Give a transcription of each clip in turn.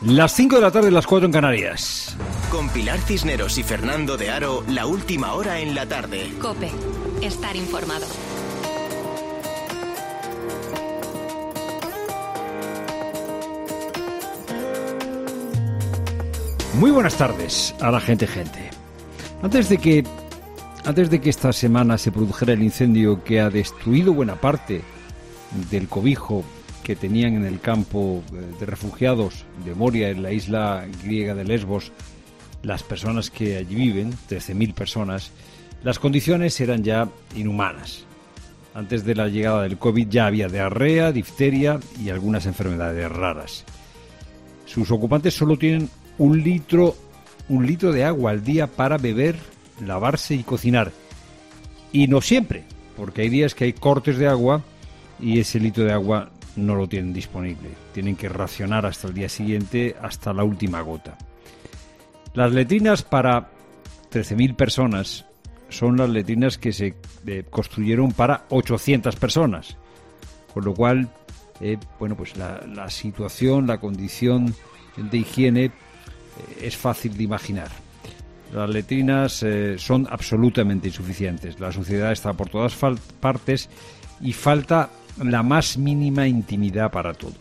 Las 5 de la tarde, las 4 en Canarias. Con Pilar Cisneros y Fernando de Aro, la última hora en la tarde. COPE. Estar informado. Muy buenas tardes a la gente. Antes de que esta semana se produjera el incendio que ha destruido buena parte del cobijo que tenían en el campo de refugiados de Moria, en la isla griega de Lesbos, las personas que allí viven, 13.000 personas, las condiciones eran ya inhumanas. Antes de la llegada del COVID ya había diarrea, difteria y algunas enfermedades raras. Sus ocupantes solo tienen un litro de agua al día para beber, lavarse y cocinar. Y no siempre, porque hay días que hay cortes de agua y ese litro de agua no lo tienen disponible. Tienen que racionar hasta el día siguiente, hasta la última gota. Las letrinas para 13.000 personas son las letrinas que se construyeron para 800 personas. Con lo cual, pues la situación, la condición de higiene es fácil de imaginar. Las letrinas son absolutamente insuficientes. La suciedad está por todas partes y falta la más mínima intimidad para todo.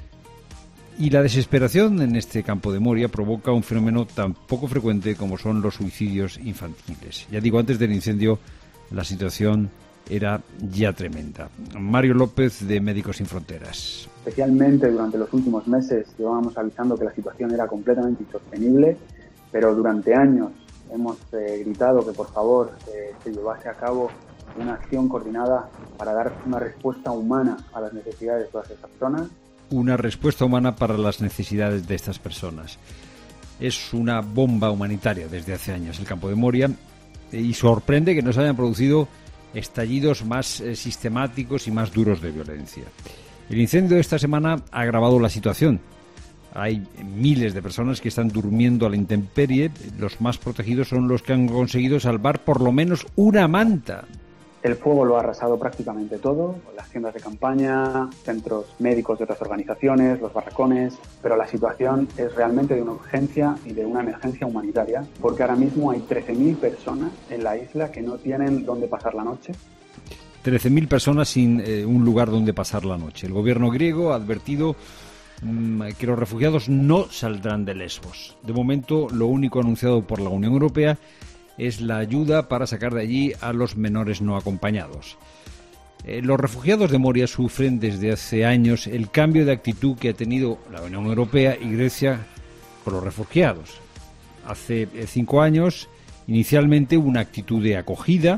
Y la desesperación en este campo de Moria provoca un fenómeno tan poco frecuente como son los suicidios infantiles. Ya digo, antes del incendio la situación era ya tremenda. Mario López, de Médicos Sin Fronteras. Especialmente durante los últimos meses llevábamos avisando que la situación era completamente insostenible, pero durante años hemos gritado que por favor se llevase a cabo una acción coordinada para dar una respuesta humana a las necesidades de todas estas personas. Una respuesta humana para las necesidades de estas personas. Es una bomba humanitaria desde hace años el campo de Moria, y sorprende que no se hayan producido estallidos más sistemáticos y más duros de violencia. El incendio de esta semana ha agravado la situación. Hay miles de personas que están durmiendo a la intemperie. Los más protegidos son los que han conseguido salvar por lo menos una manta. El fuego lo ha arrasado prácticamente todo, las tiendas de campaña, centros médicos de otras organizaciones, los barracones, pero la situación es realmente de una urgencia y de una emergencia humanitaria, porque ahora mismo hay 13.000 personas en la isla que no tienen dónde pasar la noche. 13.000 personas sin un lugar donde pasar la noche. El gobierno griego ha advertido que los refugiados no saldrán de Lesbos. De momento, lo único anunciado por la Unión Europea es la ayuda para sacar de allí a los menores no acompañados. Los refugiados de Moria sufren desde hace años el cambio de actitud que ha tenido la Unión Europea y Grecia con los refugiados. Hace 5 años, inicialmente, una actitud de acogida,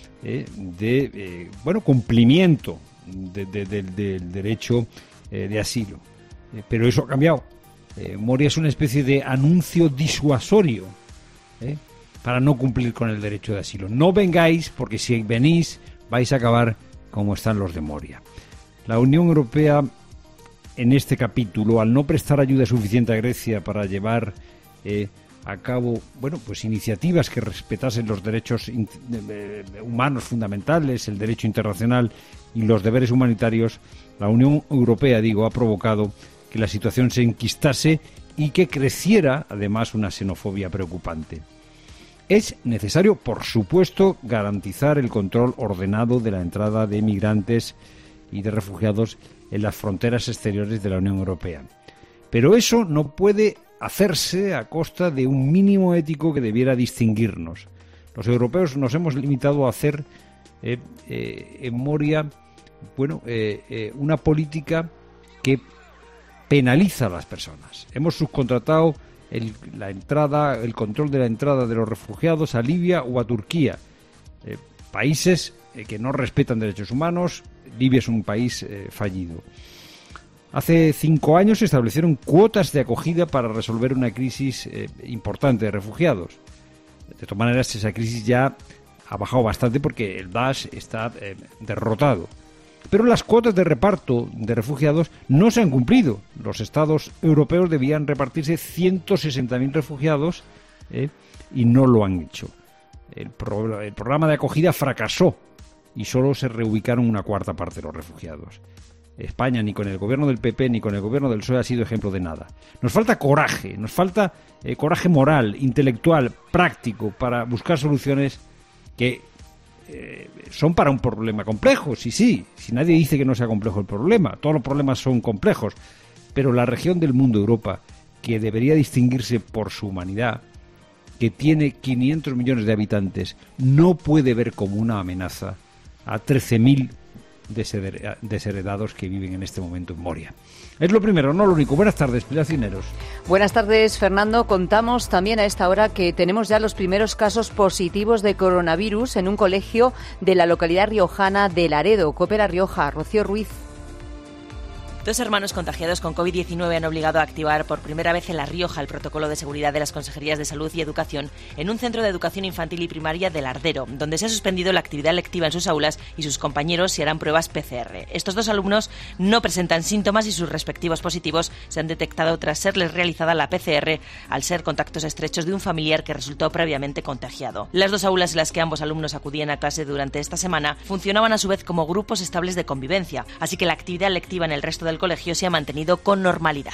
de cumplimiento del derecho de asilo. Pero eso ha cambiado. Moria es una especie de anuncio disuasorio, para no cumplir con el derecho de asilo. No vengáis, porque si venís vais a acabar como están los de Moria. La Unión Europea, en este capítulo, al no prestar ayuda suficiente a Grecia para llevar a cabo iniciativas que respetasen los derechos humanos fundamentales, el derecho internacional y los deberes humanitarios, la Unión Europea, ha provocado que la situación se enquistase y que creciera, además, una xenofobia preocupante. Es necesario, por supuesto, garantizar el control ordenado de la entrada de migrantes y de refugiados en las fronteras exteriores de la Unión Europea. Pero eso no puede hacerse a costa de un mínimo ético que debiera distinguirnos. Los europeos nos hemos limitado a hacer en Moria una política que penaliza a las personas. Hemos subcontratado el control de la entrada de los refugiados a Libia o a Turquía, países que no respetan derechos humanos. Libia es un país fallido. Hace 5 años se establecieron cuotas de acogida para resolver una crisis importante de refugiados. De todas maneras, esa crisis ya ha bajado bastante porque el Daesh está derrotado. Pero las cuotas de reparto de refugiados no se han cumplido. Los estados europeos debían repartirse 160.000 refugiados y no lo han hecho. El programa de acogida fracasó y solo se reubicaron una cuarta parte de los refugiados. España, ni con el gobierno del PP, ni con el gobierno del PSOE ha sido ejemplo de nada. Nos falta coraje, coraje moral, intelectual, práctico, para buscar soluciones que son para un problema complejo. Sí, si nadie dice que no sea complejo el problema, todos los problemas son complejos, pero la región del mundo, Europa, que debería distinguirse por su humanidad, que tiene 500 millones de habitantes, no puede ver como una amenaza a 13.000 desheredados que viven en este momento en Moria. Es lo primero, no lo único. Buenas tardes, Pilar Cisneros. Buenas tardes, Fernando. Contamos también a esta hora que tenemos ya los primeros casos positivos de coronavirus en un colegio de la localidad riojana de Laredo. COPE La Rioja, Rocío Ruiz. 2 hermanos contagiados con COVID-19 han obligado a activar por primera vez en La Rioja el protocolo de seguridad de las Consejerías de Salud y Educación en un centro de educación infantil y primaria de Lardero, donde se ha suspendido la actividad lectiva en sus aulas y sus compañeros se harán pruebas PCR. Estos 2 alumnos no presentan síntomas y sus respectivos positivos se han detectado tras serles realizada la PCR al ser contactos estrechos de un familiar que resultó previamente contagiado. Las 2 aulas en las que ambos alumnos acudían a clase durante esta semana funcionaban a su vez como grupos estables de convivencia, así que la actividad lectiva en el resto del colegio se ha mantenido con normalidad.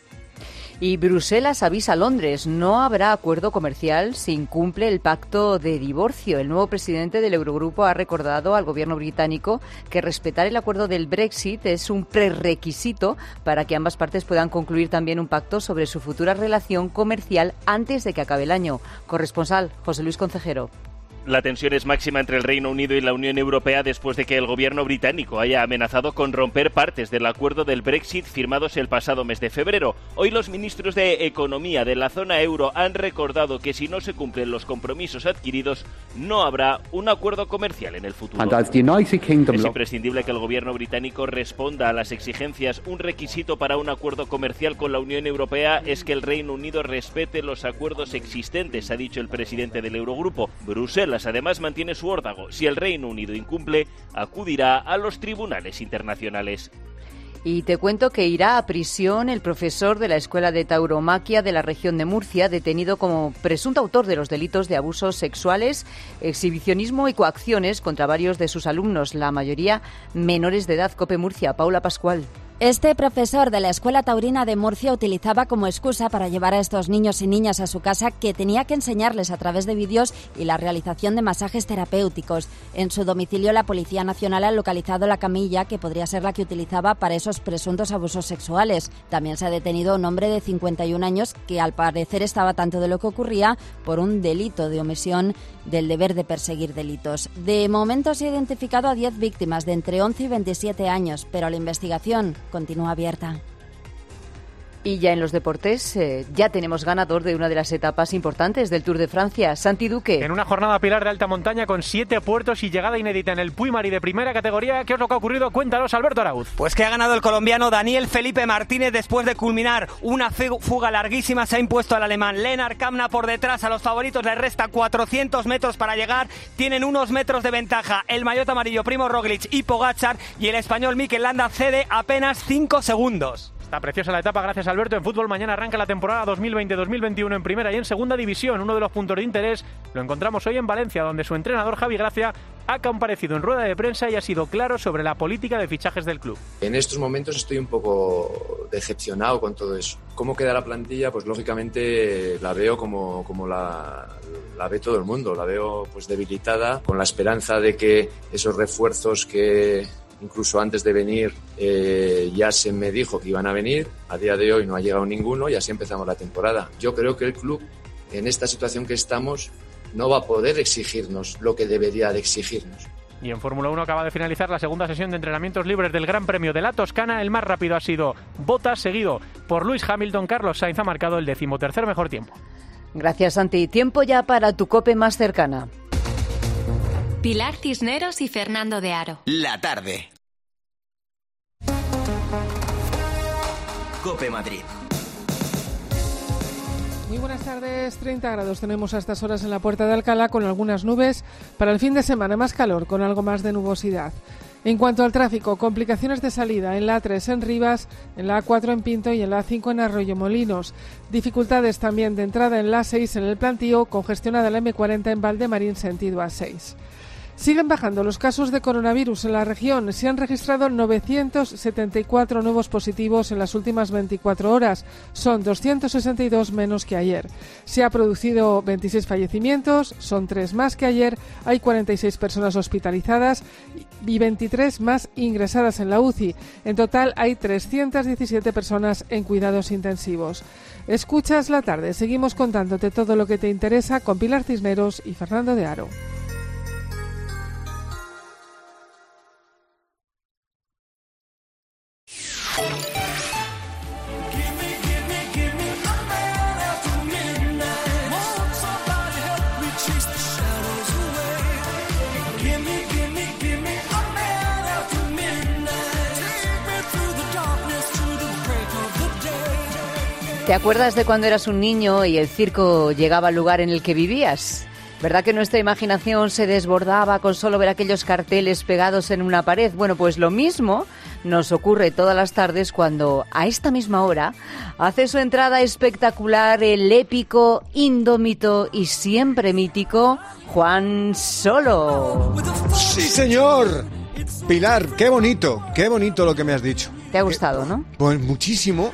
Y Bruselas avisa a Londres, no habrá acuerdo comercial si incumple el pacto de divorcio. El nuevo presidente del Eurogrupo ha recordado al gobierno británico que respetar el acuerdo del Brexit es un prerequisito para que ambas partes puedan concluir también un pacto sobre su futura relación comercial antes de que acabe el año. Corresponsal, José Luis Concejero. La tensión es máxima entre el Reino Unido y la Unión Europea después de que el gobierno británico haya amenazado con romper partes del acuerdo del Brexit firmados el pasado mes de febrero. Hoy los ministros de Economía de la zona euro han recordado que si no se cumplen los compromisos adquiridos, no habrá un acuerdo comercial en el futuro. Es imprescindible que el gobierno británico responda a las exigencias. Un requisito para un acuerdo comercial con la Unión Europea es que el Reino Unido respete los acuerdos existentes, ha dicho el presidente del Eurogrupo. Bruselas además mantiene su órdago. Si el Reino Unido incumple, acudirá a los tribunales internacionales. Y te cuento que irá a prisión el profesor de la Escuela de Tauromaquia de la región de Murcia, detenido como presunto autor de los delitos de abusos sexuales, exhibicionismo y coacciones contra varios de sus alumnos, la mayoría menores de edad. COPE Murcia, Paula Pascual. Este profesor de la Escuela Taurina de Murcia utilizaba como excusa para llevar a estos niños y niñas a su casa que tenía que enseñarles a través de vídeos y la realización de masajes terapéuticos. En su domicilio, la Policía Nacional ha localizado la camilla que podría ser la que utilizaba para esos presuntos abusos sexuales. También se ha detenido a un hombre de 51 años que al parecer estaba tanto de lo que ocurría por un delito de omisión del deber de perseguir delitos. De momento se ha identificado a 10 víctimas de entre 11 y 27 años, pero la investigación continúa abierta. Y ya en los deportes, ya tenemos ganador de una de las etapas importantes del Tour de Francia, Santi Duque. En una jornada pilar de alta montaña con 7 puertos y llegada inédita en el Puy-Mari de primera categoría. ¿Qué es lo que ha ocurrido? Cuéntanos, Alberto Arauz. Pues que ha ganado el colombiano Daniel Felipe Martínez después de culminar una fuga larguísima. Se ha impuesto al alemán Lennart Kamna por detrás. A los favoritos les resta 400 metros para llegar. Tienen unos metros de ventaja el maillot amarillo Primo Roglic y Pogačar, y el español Mikel Landa cede apenas 5 segundos. Está preciosa la etapa, gracias Alberto. En fútbol mañana arranca la temporada 2020-2021 en primera y en segunda división. Uno de los puntos de interés lo encontramos hoy en Valencia, donde su entrenador Javi Gracia ha comparecido en rueda de prensa y ha sido claro sobre la política de fichajes del club. En estos momentos estoy un poco decepcionado con todo eso. ¿Cómo queda la plantilla? Pues lógicamente la veo como la ve todo el mundo. La veo pues debilitada, con la esperanza de que esos refuerzos que incluso antes de venir ya se me dijo que iban a venir. A día de hoy no ha llegado ninguno y así empezamos la temporada. Yo creo que el club, en esta situación que estamos, no va a poder exigirnos lo que debería de exigirnos. Y en Fórmula 1 acaba de finalizar la segunda sesión de entrenamientos libres del Gran Premio de la Toscana. El más rápido ha sido Bottas, seguido por Lewis Hamilton. Carlos Sainz ha marcado el 13º mejor tiempo. Gracias, Santi. Tiempo ya para tu COPE más cercana. Pilar Cisneros y Fernando de Aro. La tarde. COPE Madrid. Muy buenas tardes. 30 grados tenemos a estas horas en la Puerta de Alcalá, con algunas nubes. Para el fin de semana más calor, con algo más de nubosidad. En cuanto al tráfico, complicaciones de salida en la A3 en Rivas, en la A4 en Pinto y en la A5 en Arroyomolinos. Dificultades también de entrada en la A6 en el Plantío, congestionada la M40 en Valdemarín sentido A6. Siguen bajando los casos de coronavirus en la región. Se han registrado 974 nuevos positivos en las últimas 24 horas. Son 262 menos que ayer. Se ha producido 26 fallecimientos, son 3 más que ayer. Hay 46 personas hospitalizadas y 23 más ingresadas en la UCI. En total hay 317 personas en cuidados intensivos. Escuchas La Tarde. Seguimos contándote todo lo que te interesa con Pilar Cisneros y Fernando de Aro. ¿Te acuerdas de cuando eras un niño y el circo llegaba al lugar en el que vivías? ¿Verdad que nuestra imaginación se desbordaba con solo ver aquellos carteles pegados en una pared? Bueno, pues lo mismo nos ocurre todas las tardes cuando, a esta misma hora, hace su entrada espectacular el épico, indómito y siempre mítico Juan Solo. ¡Sí, señor! Pilar, qué bonito lo que me has dicho. ¿Te ha gustado, no? Pues muchísimo.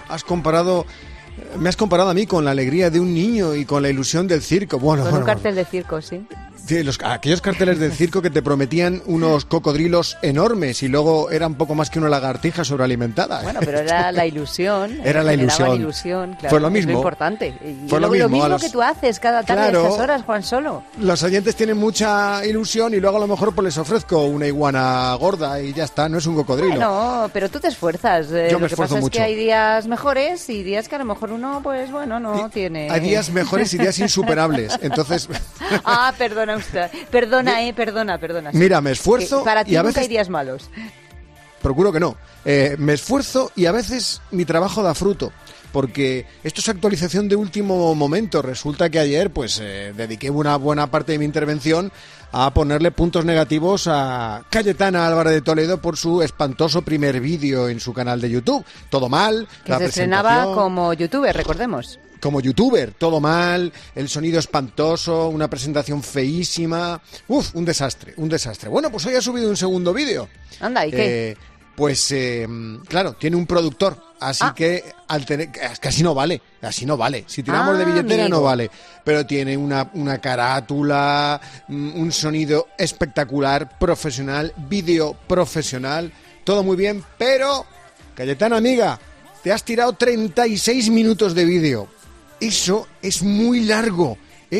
Me has comparado a mí con la alegría de un niño y con la ilusión del circo. Con un cartel de circo, sí. Sí, aquellos carteles del circo que te prometían unos cocodrilos enormes y luego era un poco más que una lagartija sobrealimentada. Bueno, pero era la ilusión. Era la ilusión. Claro, fue lo mismo. Es lo importante. Fue lo mismo que tú haces cada tarde a estas horas, Juan Solo. Los oyentes tienen mucha ilusión y luego a lo mejor pues les ofrezco una iguana gorda y ya está, no es un cocodrilo. No, pero tú te esfuerzas. Yo me esfuerzo mucho. Lo que pasa es que hay días mejores y días que a lo mejor uno, pues bueno, no tiene... Hay días mejores y días insuperables, entonces... Perdona usted. Perdona. Sí. Mira, me esfuerzo para ti y a nunca veces... hay días malos. Procuro que no. Me esfuerzo y a veces mi trabajo da fruto. Porque esto es actualización de último momento. Resulta que ayer pues dediqué una buena parte de mi intervención a ponerle puntos negativos a Cayetana Álvarez de Toledo por su espantoso primer vídeo en su canal de YouTube. Todo mal. Que se estrenaba como youtuber, recordemos. Como youtuber, todo mal, el sonido espantoso, una presentación feísima. Un desastre. Bueno, pues hoy ha subido un segundo vídeo. Anda, ¿y qué? Pues, claro, tiene un productor, así que así no vale. Si tiramos de billetera amigo. No vale, pero tiene una carátula, un sonido espectacular, profesional, vídeo profesional, todo muy bien, pero, Cayetana, amiga, te has tirado 36 minutos de vídeo. Eso es muy largo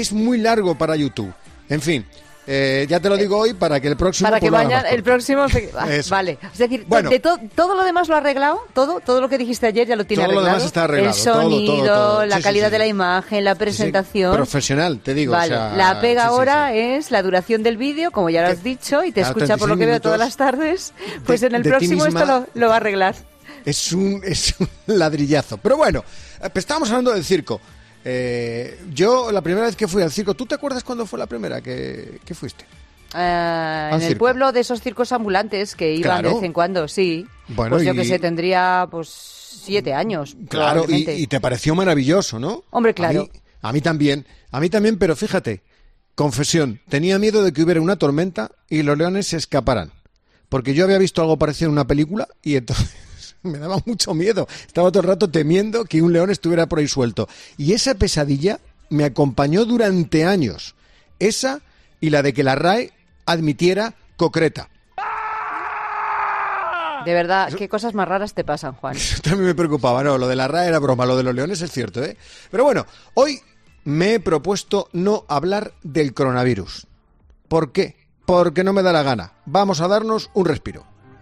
para YouTube. En fin, ya te lo digo hoy para que el próximo... Para que vayan el próximo... Vale, es decir, bueno, todo lo demás lo ha arreglado, todo lo que dijiste ayer ya lo tiene arreglado. Todo lo demás está arreglado. El sonido, todo. La calidad de la imagen, la presentación... Profesional, te digo. Vale, o sea, la pega ahora es la duración del vídeo, como ya lo has dicho, y te escucha por lo que veo todas las tardes, pues en el próximo esto lo va a arreglar. Es un ladrillazo. Pero bueno, estábamos hablando del circo. Yo la primera vez que fui al circo, ¿tú te acuerdas cuándo fue la primera que fuiste? En el pueblo de esos circos ambulantes que iban de vez en cuando, sí. Bueno, pues yo que sé, tendría 7 años. Claro, y te pareció maravilloso, ¿no? Hombre, claro. A mí también, pero fíjate, confesión, tenía miedo de que hubiera una tormenta y los leones se escaparan. Porque yo había visto algo parecido en una película y entonces... me daba mucho miedo. Estaba todo el rato temiendo que un león estuviera por ahí suelto. Y esa pesadilla me acompañó durante años. Esa y la de que la RAE admitiera concreta. De verdad, qué cosas más raras te pasan, Juan. Eso también me preocupaba. No, lo de la RAE era broma, lo de los leones es cierto, ¿eh? Pero bueno, hoy me he propuesto no hablar del coronavirus. ¿Por qué? Porque no me da la gana. Vamos a darnos un respiro.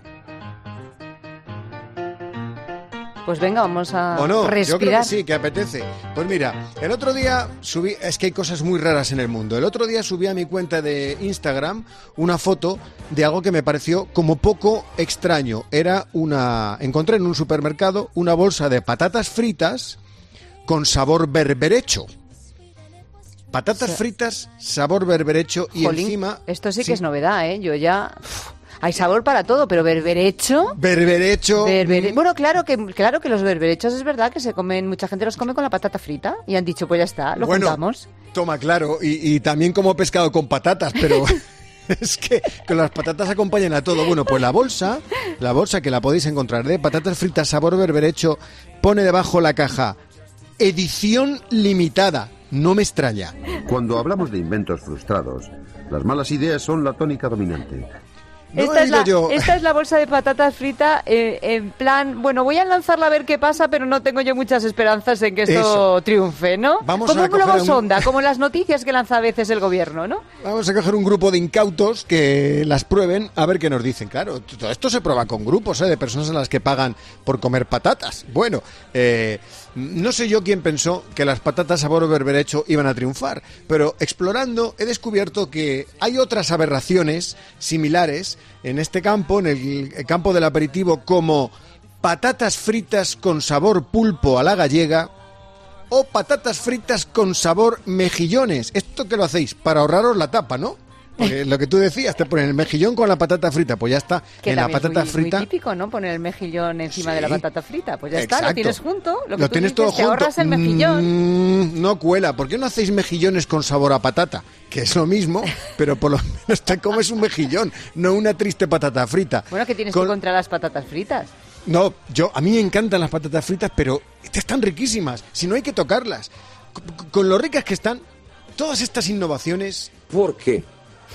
Pues venga, vamos a respirar. Yo creo que sí, que apetece. Pues mira, el otro día subí... Es que hay cosas muy raras en el mundo. El otro día subí a mi cuenta de Instagram una foto de algo que me pareció como poco extraño. Encontré en un supermercado una bolsa de patatas fritas con sabor berberecho. Patatas fritas, sabor berberecho y encima... Esto sí que es novedad, ¿eh? Yo ya... Hay sabor para todo, pero berberecho... Bueno, claro que los berberechos es verdad que se comen, mucha gente los come con la patata frita y han dicho, pues ya está, lo juntamos. Toma, claro, y también como pescado con patatas, pero... Es que con las patatas acompañan a todo. Bueno, pues la bolsa que la podéis encontrar de patatas fritas sabor berberecho, pone debajo la caja edición limitada. No me extraña. Cuando hablamos de inventos frustrados, las malas ideas son la tónica dominante. Esta es la bolsa de patatas frita en plan, bueno, voy a lanzarla a ver qué pasa, pero no tengo yo muchas esperanzas en que esto triunfe, ¿no? Como un globo sonda, como las noticias que lanza a veces el gobierno, ¿no? Vamos a coger un grupo de incautos que las prueben a ver qué nos dicen. Claro, todo esto se prueba con grupos, de personas a las que pagan por comer patatas. Bueno, no sé yo quién pensó que las patatas sabor berberecho iban a triunfar, pero explorando he descubierto que hay otras aberraciones similares en este campo, en el campo del aperitivo, como patatas fritas con sabor pulpo a la gallega o patatas fritas con sabor mejillones. Esto que lo hacéis para ahorraros la tapa, ¿no? Porque lo que tú decías, te ponen el mejillón con la patata frita, pues ya está. Que en la patata frita. Muy típico, ¿no? Poner el mejillón encima de la patata frita. Pues ya exacto. Está, lo tienes junto. Lo tienes todo junto. Te ahorras el mejillón. No cuela. ¿Por qué no hacéis mejillones con sabor a patata? Que es lo mismo, pero por lo menos te comes un mejillón, no una triste patata frita. Bueno, ¿qué tienes tú contra las patatas fritas? No, a mí me encantan las patatas fritas, pero están riquísimas. Si no hay que tocarlas. Con lo ricas que están, todas estas innovaciones. ¿Por qué?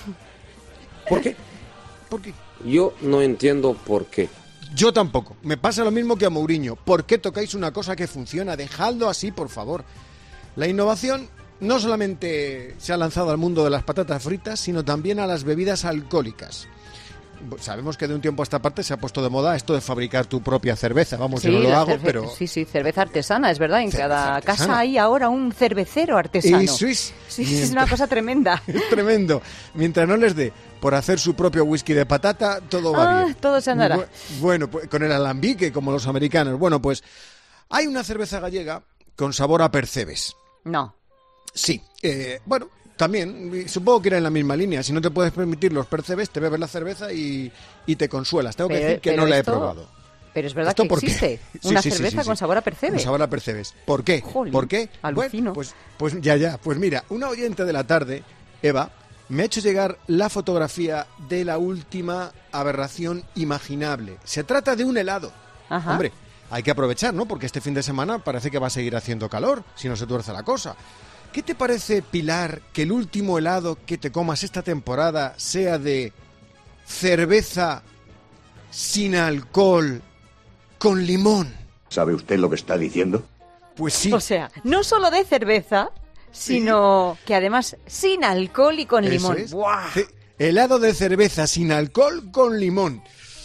¿Por qué? ¿Por qué? Yo no entiendo por qué. Yo tampoco. Me pasa lo mismo que a Mourinho. ¿Por qué tocáis una cosa que funciona? Dejadlo así, por favor. La innovación no solamente se ha lanzado al mundo de las patatas fritas, sino también a las bebidas alcohólicas. Sabemos que de un tiempo a esta parte se ha puesto de moda esto de fabricar tu propia cerveza. Vamos, yo no lo hago, pero... Sí, cerveza artesana, es verdad. En cada casa hay ahora un cervecero artesano. Eso es. Sí, es una cosa tremenda. Es tremendo. Mientras no les dé por hacer su propio whisky de patata, todo va bien. Todo se andará. Bueno, pues con el alambique, como los americanos. Bueno, pues hay una cerveza gallega con sabor a percebes. No. Sí. Bueno... También, supongo que era en la misma línea. Si no te puedes permitir los percebes, te bebes la cerveza y te consuelas. Tengo que decir que no la he probado. Pero es verdad que existe una cerveza con sabor a percebes. Con sabor a percebes. ¿Por qué? Jolín, ¿Por qué? alucino. Bueno, pues ya. Pues mira, una oyente de la tarde, Eva, me ha hecho llegar la fotografía de la última aberración imaginable. Se trata de un helado. Ajá. Hombre, hay que aprovechar, ¿no? Porque este fin de semana parece que va a seguir haciendo calor, si no se tuerce la cosa. ¿Qué te parece, Pilar, que el último helado que te comas esta temporada sea de cerveza sin alcohol con limón? ¿Sabe usted lo que está diciendo? Pues sí. O sea, no solo de cerveza, sino que además sin alcohol y con limón. Es. Helado de cerveza sin alcohol con limón.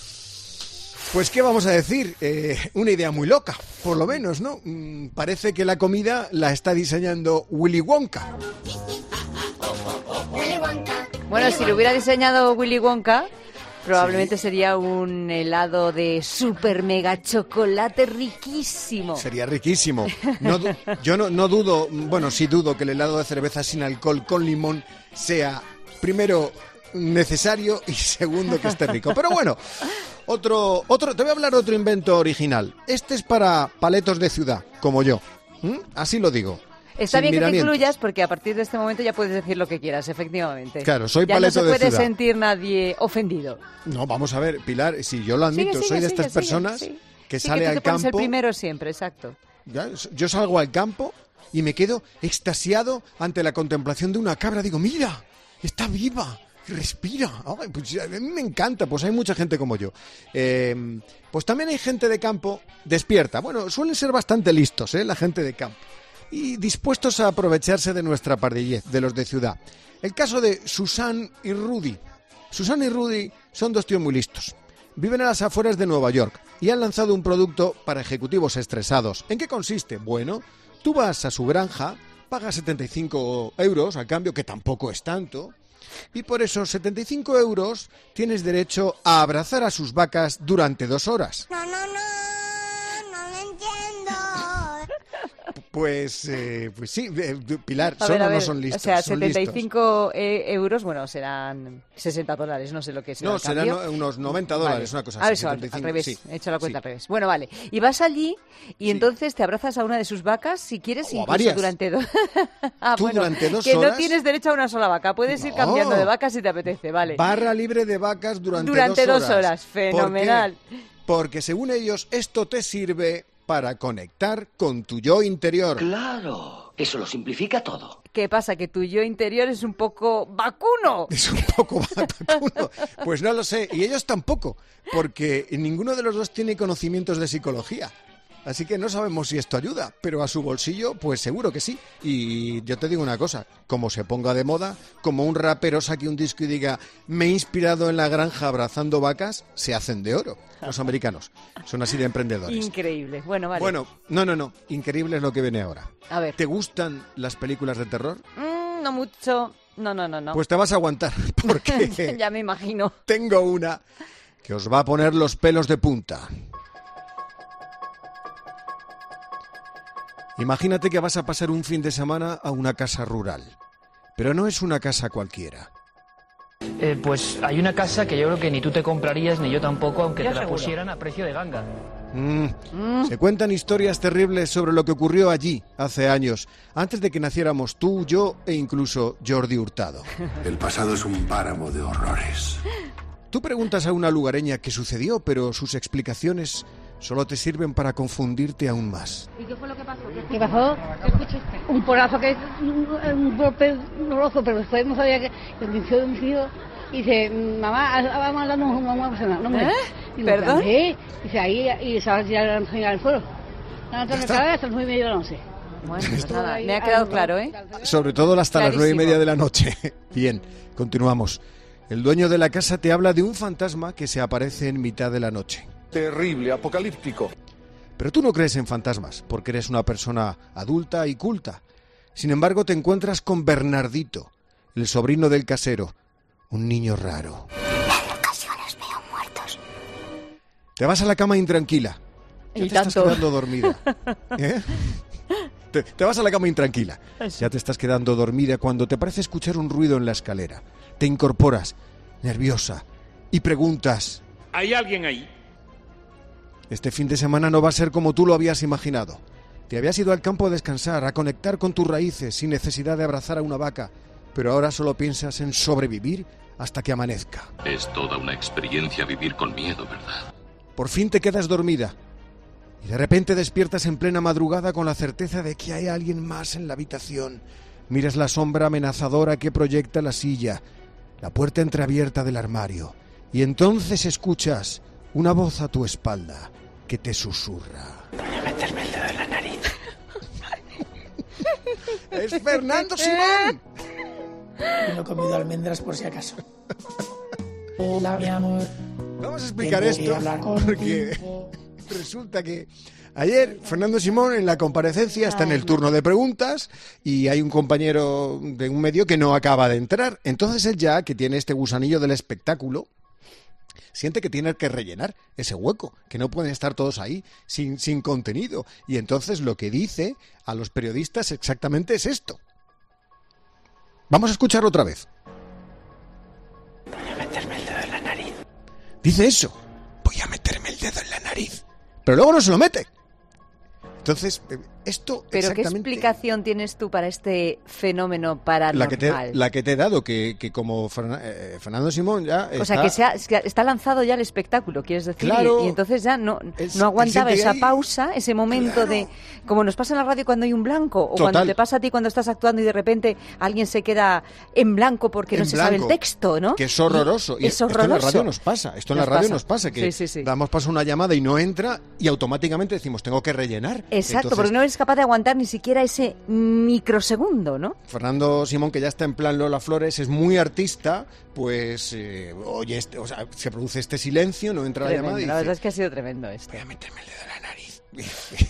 Pues, ¿qué vamos a decir? Una idea muy loca, por lo menos, ¿no? Parece que la comida la está diseñando Willy Wonka. Bueno, si lo hubiera diseñado Willy Wonka, probablemente sería un helado de super mega chocolate riquísimo. Sería riquísimo. Yo no dudo, bueno, sí dudo que el helado de cerveza sin alcohol con limón sea, primero, necesario y segundo, que esté rico. Pero bueno... Otro, te voy a hablar de otro invento original. Este es para paletos de ciudad, como yo. Así lo digo. Está bien que te incluyas, porque a partir de este momento ya puedes decir lo que quieras, efectivamente. Claro, soy paleto de ciudad. Ya no se puede sentir nadie ofendido. No, vamos a ver, Pilar, si yo lo admito, soy de estas personas que sale al campo... Sí, que tú te pones el primero siempre, exacto. Yo salgo al campo y me quedo extasiado ante la contemplación de una cabra. Digo, mira, está viva. Respira. Ay, pues a mí me encanta, pues hay mucha gente como yo. Pues también hay gente de campo despierta. Bueno, suelen ser bastante listos, la gente de campo. Y dispuestos a aprovecharse de nuestra pardillez, de los de ciudad. El caso de Susan y Rudy. Susan y Rudy son dos tíos muy listos. Viven a las afueras de Nueva York y han lanzado un producto para ejecutivos estresados. ¿En qué consiste? Bueno, tú vas a su granja, pagas 75 euros a cambio, que tampoco es tanto... Y por esos 75 euros tienes derecho a abrazar a sus vacas durante 2 horas. No lo entiendo. Pues sí, Pilar, A son ver, o a no ver, son listos. O sea, son 75 euros, bueno, serán $60, no sé lo que es. No, serán unos $90, vale. una cosa a así. ver, al 75, revés, sí. he hecho la cuenta al revés. Bueno, vale. Y vas allí y entonces te abrazas a una de sus vacas, si quieres, O a incluso varias. durante dos... Tú durante 2 que horas... no tienes derecho a una sola vaca, puedes ir cambiando de vacas si te apetece, vale. Barra libre de vacas durante 2 horas, fenomenal. ¿Por qué? Porque según ellos, esto te sirve para conectar con tu yo interior. Claro, eso lo simplifica todo. ¿Qué pasa? ¿Que tu yo interior es un poco vacuno? Es un poco vacuno. Pues no lo sé. Y ellos tampoco, porque ninguno de los dos tiene conocimientos de psicología. Así que no sabemos si esto ayuda, pero a su bolsillo, pues seguro que sí. Y yo te digo una cosa, como se ponga de moda, como un rapero saque un disco y diga, me he inspirado en la granja abrazando vacas, se hacen de oro. Los americanos son así de emprendedores. Increíble. Bueno, vale. Bueno, no. Increíble es lo que viene ahora. A ver. ¿Te gustan las películas de terror? No mucho. No. Pues te vas a aguantar, porque ya me imagino. tengo una que os va a poner los pelos de punta. Imagínate que vas a pasar un fin de semana a una casa rural, pero no es una casa cualquiera. Pues hay una casa que yo creo que ni tú te comprarías ni yo tampoco, aunque Yo te la seguro. pusieran a precio de ganga. Se cuentan historias terribles sobre lo que ocurrió allí hace años, antes de que naciéramos tú, yo e incluso Jordi Hurtado. El pasado es un páramo de horrores. Tú preguntas a una lugareña qué sucedió, pero sus explicaciones solo te sirven para confundirte aún más. ¿Y qué fue lo que pasó? ¿Qué pasó? Un porazo, un golpe doloroso, pero después no sabía que inició de un tío. Y dice, mamá, vamos a darnos una persona. No, digo, ¿Perdón? ¿qué? Dice, ahí, y se va a tirar al suelo. Hasta las 9:30 de la noche. Bueno, pues nada, me ha quedado claro, ¿eh? Sobre todo hasta Clarísimo. las 9:30 de la noche. Bien, continuamos. El dueño de la casa te habla de un fantasma que se aparece en mitad de la noche. Terrible, apocalíptico. Pero tú no crees en fantasmas, porque eres una persona adulta y culta. Sin embargo, te encuentras con Bernardito, el sobrino del casero, un niño raro. En ocasiones veo muertos. Te vas a la cama intranquila. Ya Y te estás tanto. quedando dormida. ¿Eh? Te vas a la cama intranquila. Ya te estás quedando dormida cuando te parece escuchar un ruido en la escalera. Te incorporas, nerviosa, y preguntas... ¿Hay alguien ahí? Este fin de semana no va a ser como tú lo habías imaginado. Te habías ido al campo a descansar, a conectar con tus raíces, sin necesidad de abrazar a una vaca. Pero ahora solo piensas en sobrevivir hasta que amanezca. Es toda una experiencia vivir con miedo, ¿verdad? Por fin te quedas dormida. Y de repente despiertas en plena madrugada con la certeza de que hay alguien más en la habitación. Miras la sombra amenazadora que proyecta la silla, la puerta entreabierta del armario. Y entonces escuchas una voz a tu espalda que te susurra. Voy a meterme el dedo en la nariz. ¡Es Fernando Simón! No he comido almendras por si acaso. Hola, mi amor. Vamos a explicar Tengo que esto hablar porque resulta que ayer Fernando Simón en la comparecencia está en el turno de preguntas y hay un compañero de un medio que no acaba de entrar. Entonces él ya, que tiene este gusanillo del espectáculo, siente que tiene que rellenar ese hueco, que no pueden estar todos ahí sin contenido. Y entonces lo que dice a los periodistas exactamente es esto. Vamos a escucharlo otra vez. Voy a meterme el dedo en la nariz. Dice eso. Voy a meterme el dedo en la nariz. Pero luego no se lo mete. Entonces, esto ¿Pero qué exactamente... explicación tienes tú para este fenómeno paranormal? La que te he dado, que como Fernando Simón ya O sea, que está lanzado ya el espectáculo, quieres decir, Claro, y entonces ya no aguantaba siente esa ahí- pausa, ese momento de... Como nos pasa en la radio cuando hay un blanco, o Total. cuando te pasa a ti cuando estás actuando y de repente alguien se queda en blanco porque no En se sabe el blanco, texto, ¿no? Que es horroroso. Y Es horroroso. Esto en la radio nos pasa. Esto en la Nos radio pasa. nos pasa. Que Sí. damos paso a una llamada y no entra y automáticamente decimos, tengo que rellenar. Exacto, Entonces, porque no eres capaz de aguantar ni siquiera ese microsegundo, ¿no? Fernando Simón, que ya está en plan Lola Flores, es muy artista, pues oye, se produce este silencio, no entra Tremendo, la llamada y la dice, verdad es que ha sido tremendo esto. voy a meterme el dedo en la nariz.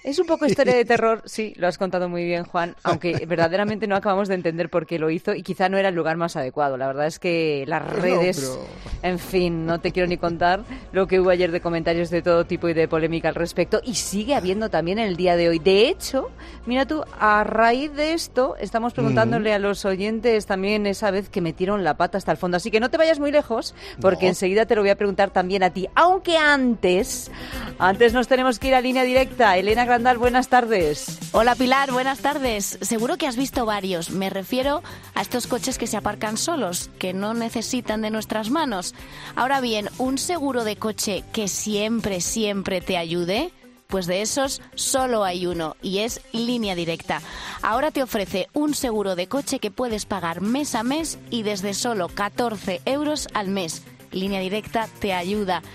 Es un poco historia de terror, sí, lo has contado muy bien, Juan, aunque verdaderamente no acabamos de entender por qué lo hizo y quizá no era el lugar más adecuado. La verdad es que las redes, en fin, no te quiero ni contar lo que hubo ayer de comentarios de todo tipo y de polémica al respecto, y sigue habiendo también en el día de hoy. De hecho, mira tú, a raíz de esto estamos preguntándole a los oyentes también esa vez que metieron la pata hasta el fondo, así que no te vayas muy lejos, porque enseguida te lo voy a preguntar también a ti, aunque antes nos tenemos que ir a línea directa. Elena Grandal, buenas tardes. Hola Pilar, buenas tardes. Seguro que has visto varios. Me refiero a estos coches que se aparcan solos, que no necesitan de nuestras manos. Ahora bien, ¿un seguro de coche que siempre te ayude? Pues de esos solo hay uno, y es Línea Directa. Ahora te ofrece un seguro de coche que puedes pagar mes a mes y desde solo 14 euros al mes. Línea Directa te ayuda.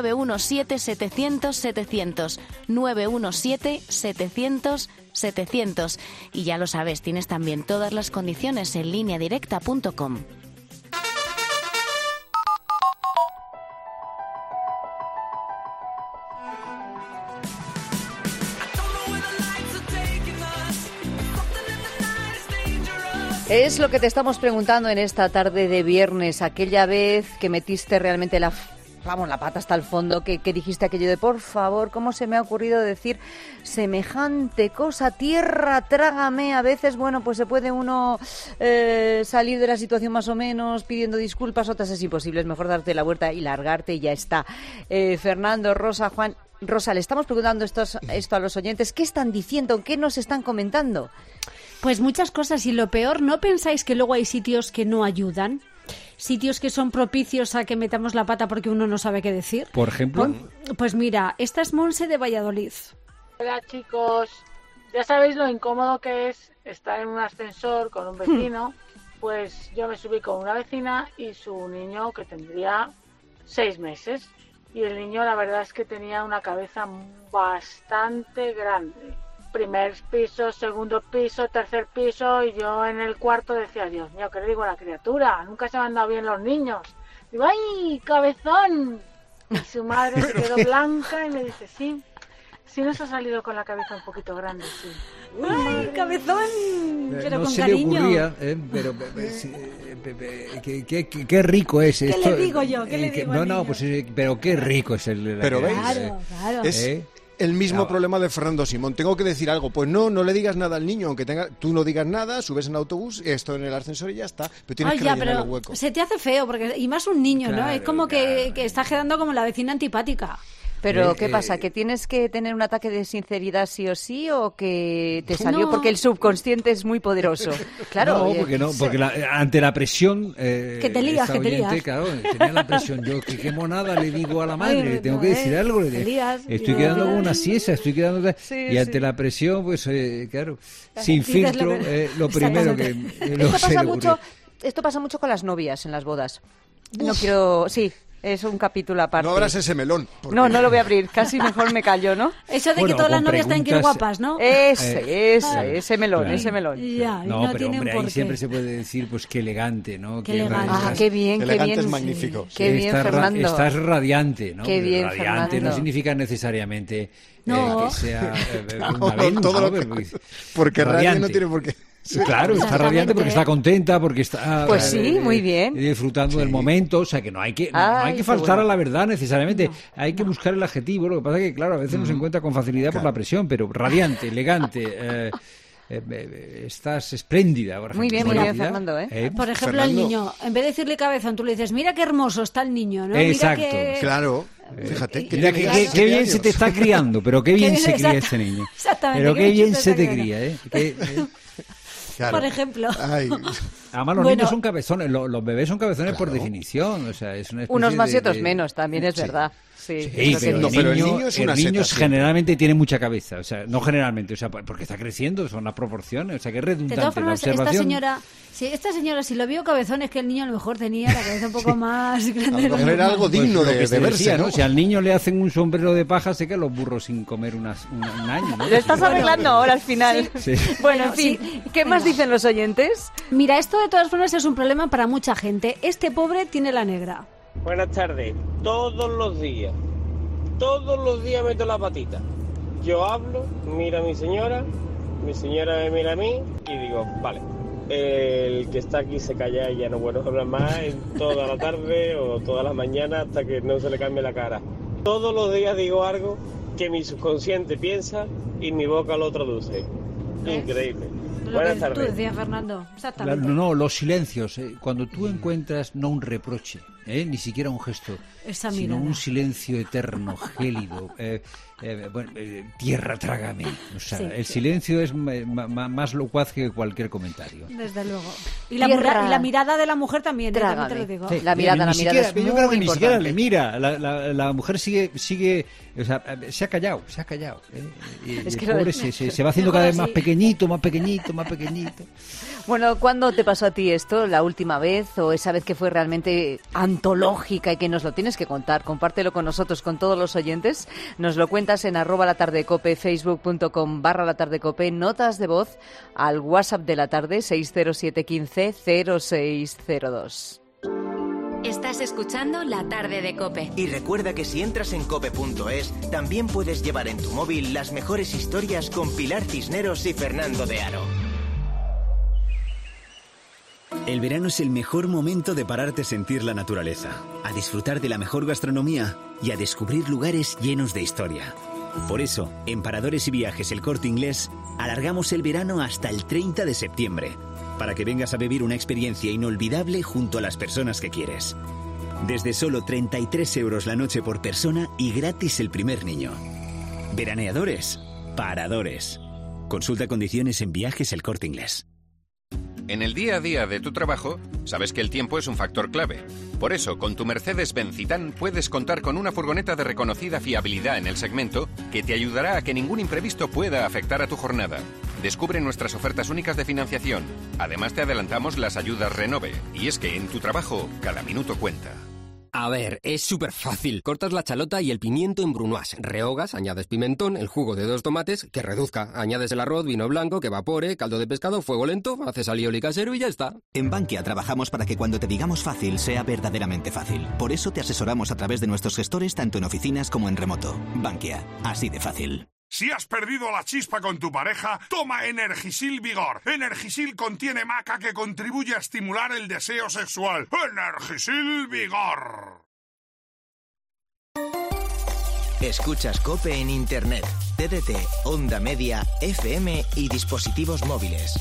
917-700-700. 917-700-700. Y ya lo sabes, tienes también todas las condiciones en lineadirecta.com. Es lo que te estamos preguntando en esta tarde de viernes, aquella vez que metiste realmente la pata hasta el fondo, que dijiste aquello de por favor, ¿cómo se me ha ocurrido decir semejante cosa? Tierra, trágame. A veces, bueno, pues se puede uno salir de la situación más o menos pidiendo disculpas, otras es imposible, es mejor darte la vuelta y largarte y ya está. Fernando, Rosa, Juan, Rosa, le estamos preguntando esto a los oyentes, ¿qué están diciendo? ¿Qué nos están comentando? Pues muchas cosas, y lo peor, ¿no pensáis que luego hay sitios que no ayudan? Sitios que son propicios a que metamos la pata porque uno no sabe qué decir. Por ejemplo. Pues mira, esta es Monse de Valladolid. Hola chicos, ya sabéis lo incómodo que es estar en un ascensor con un vecino. Pues yo me subí con una vecina y su niño, que tendría 6 meses. Y el niño la verdad es que tenía una cabeza bastante grande. Primer piso, segundo piso, tercer piso, y yo en el cuarto decía, Dios mío, ¿qué le digo a la criatura? Nunca se me han dado bien los niños. Digo, ¡ay, cabezón! Y su madre se quedó blanca y me dice, sí nos ha salido con la cabeza un poquito grande, sí. ¡Ay, cabezón! Pero no con se cariño. le ocurría, qué rico es esto. ¿Qué le digo yo? ¿Qué le digo al niño? Pues pero qué rico es el... Pero veis, claro. Es el mismo problema de Fernando Simón. Tengo que decir algo. Pues no le digas nada al niño, aunque tú no digas nada, subes en autobús, esto en el ascensor y ya está. Pero tienes que rellenar el hueco. Se te hace feo, y más un niño, claro, ¿no? Es como que está quedando como la vecina antipática. Pero, ¿qué pasa? ¿Que tienes que tener un ataque de sinceridad sí o sí, o que te salió porque el subconsciente es muy poderoso? Claro. Porque ante la presión... que te lías. Claro, tenía la presión. Yo, ¿qué monada le digo a la madre? Tengo que decir algo. Estoy quedando con una siesta, y ante la presión, pues, claro, sin filtro, lo primero que... Esto pasa mucho con las novias en las bodas. No quiero... Sí. Es un capítulo aparte. No abras ese melón. No lo voy a abrir. Casi mejor me callo, ¿no? Eso de que todas las novias tienen que ir guapas, ¿no? Ese melón, claro. ese melón. Ya, no, pero hombre, ahí por siempre se puede decir, pues qué elegante, ¿no? Qué elegante. Qué bien, elegante es magnífico. Qué bien, Fernando. Estás radiante, ¿no? Qué bien, radiante Fernando. no significa necesariamente que sea una Venus, porque radio no tiene por qué... Claro, está radiante porque está contenta, porque está pues sí, muy bien, disfrutando del momento, o sea que no hay que faltar a la verdad necesariamente, hay que buscar el adjetivo. Lo que pasa es que claro, a veces no se encuentra con facilidad por la presión, pero radiante, elegante, estás espléndida. Por ejemplo, muy bien, Fernando. Por ejemplo, Fernando. al niño, en vez de decirle cabezón, tú le dices, mira qué hermoso está el niño, ¿no? Exacto, mira claro. Fíjate, mira qué bien se te está criando, pero qué bien se cría este niño. Exactamente. Pero qué bien se te cría, Claro. Por ejemplo. Además, los niños son cabezones, los bebés son cabezones por definición. O sea, es una especie unos más y otros menos, también es verdad. Sí, pero el niño generalmente tiene mucha cabeza, o sea, no generalmente, o sea, porque está creciendo, son las proporciones, o sea, que es redundante. De todas formas, la observación. esta señora, si lo vio cabezón, es que el niño a lo mejor tenía la cabeza un poco más grande. Era algo digno de verse, ¿no? Si al niño le hacen un sombrero de paja, se quedan los burros sin comer un año, ¿no? Lo estás arreglando ahora al final. Sí. Bueno, en fin, ¿qué más dicen los oyentes? Mira, esto de todas formas es un problema para mucha gente. Este pobre tiene la negra. Buenas tardes. Todos los días meto la patita. yo hablo, miro a mi señora me mira a mí y digo, vale, el que está aquí se calla y ya no vuelvo a hablar más en toda la tarde o toda la mañana hasta que no se le cambie la cara. Todos los días digo algo que mi subconsciente piensa y mi boca lo traduce. Increíble. Buenas tardes. Tú decías, Fernando, exactamente. No, los silencios. Cuando tú encuentras no un reproche, ni siquiera un gesto, sino un silencio eterno, gélido. Tierra, trágame. O sea, sí, el silencio es más locuaz que cualquier comentario. Desde luego. Y la mirada de la mujer también, también te lo digo. Sí, la mirada es muy importante. Yo creo que ni siquiera le mira. La mujer sigue, o sea, se ha callado. Es que el pobre se va haciendo cada vez más pequeñito. Bueno, ¿cuándo te pasó a ti esto? ¿La última vez o esa vez que fue realmente antológica y que nos lo tienes que contar? Compártelo con nosotros, con todos los oyentes. Nos lo cuentas en @latardecope, facebook.com/latardecope, notas de voz al WhatsApp de la tarde 607150602. Estás escuchando La Tarde de COPE. Y recuerda que si entras en cope.es, también puedes llevar en tu móvil las mejores historias con Pilar Cisneros y Fernando de Aro. El verano es el mejor momento de pararte a sentir la naturaleza, a disfrutar de la mejor gastronomía y a descubrir lugares llenos de historia. Por eso, en Paradores y Viajes El Corte Inglés, alargamos el verano hasta el 30 de septiembre, para que vengas a vivir una experiencia inolvidable junto a las personas que quieres. Desde solo 33 euros la noche por persona y gratis el primer niño. Veraneadores, Paradores. Consulta condiciones en Viajes El Corte Inglés. En el día a día de tu trabajo, sabes que el tiempo es un factor clave. Por eso, con tu Mercedes-Benz Citan puedes contar con una furgoneta de reconocida fiabilidad en el segmento que te ayudará a que ningún imprevisto pueda afectar a tu jornada. Descubre nuestras ofertas únicas de financiación. Además, te adelantamos las ayudas Renove. Y es que en tu trabajo, cada minuto cuenta. A ver, es súper fácil. Cortas la chalota y el pimiento en brunoise. Rehogas, añades pimentón, el jugo de 2 tomates, que reduzca. Añades el arroz, vino blanco, que evapore, caldo de pescado, fuego lento, haces alioli casero y ya está. En Bankia trabajamos para que cuando te digamos fácil, sea verdaderamente fácil. Por eso te asesoramos a través de nuestros gestores tanto en oficinas como en remoto. Bankia, así de fácil. Si has perdido la chispa con tu pareja, toma Energisil Vigor. Energisil contiene maca que contribuye a estimular el deseo sexual. Energisil Vigor. Escuchas COPE en Internet, TDT, Onda Media, FM y dispositivos móviles.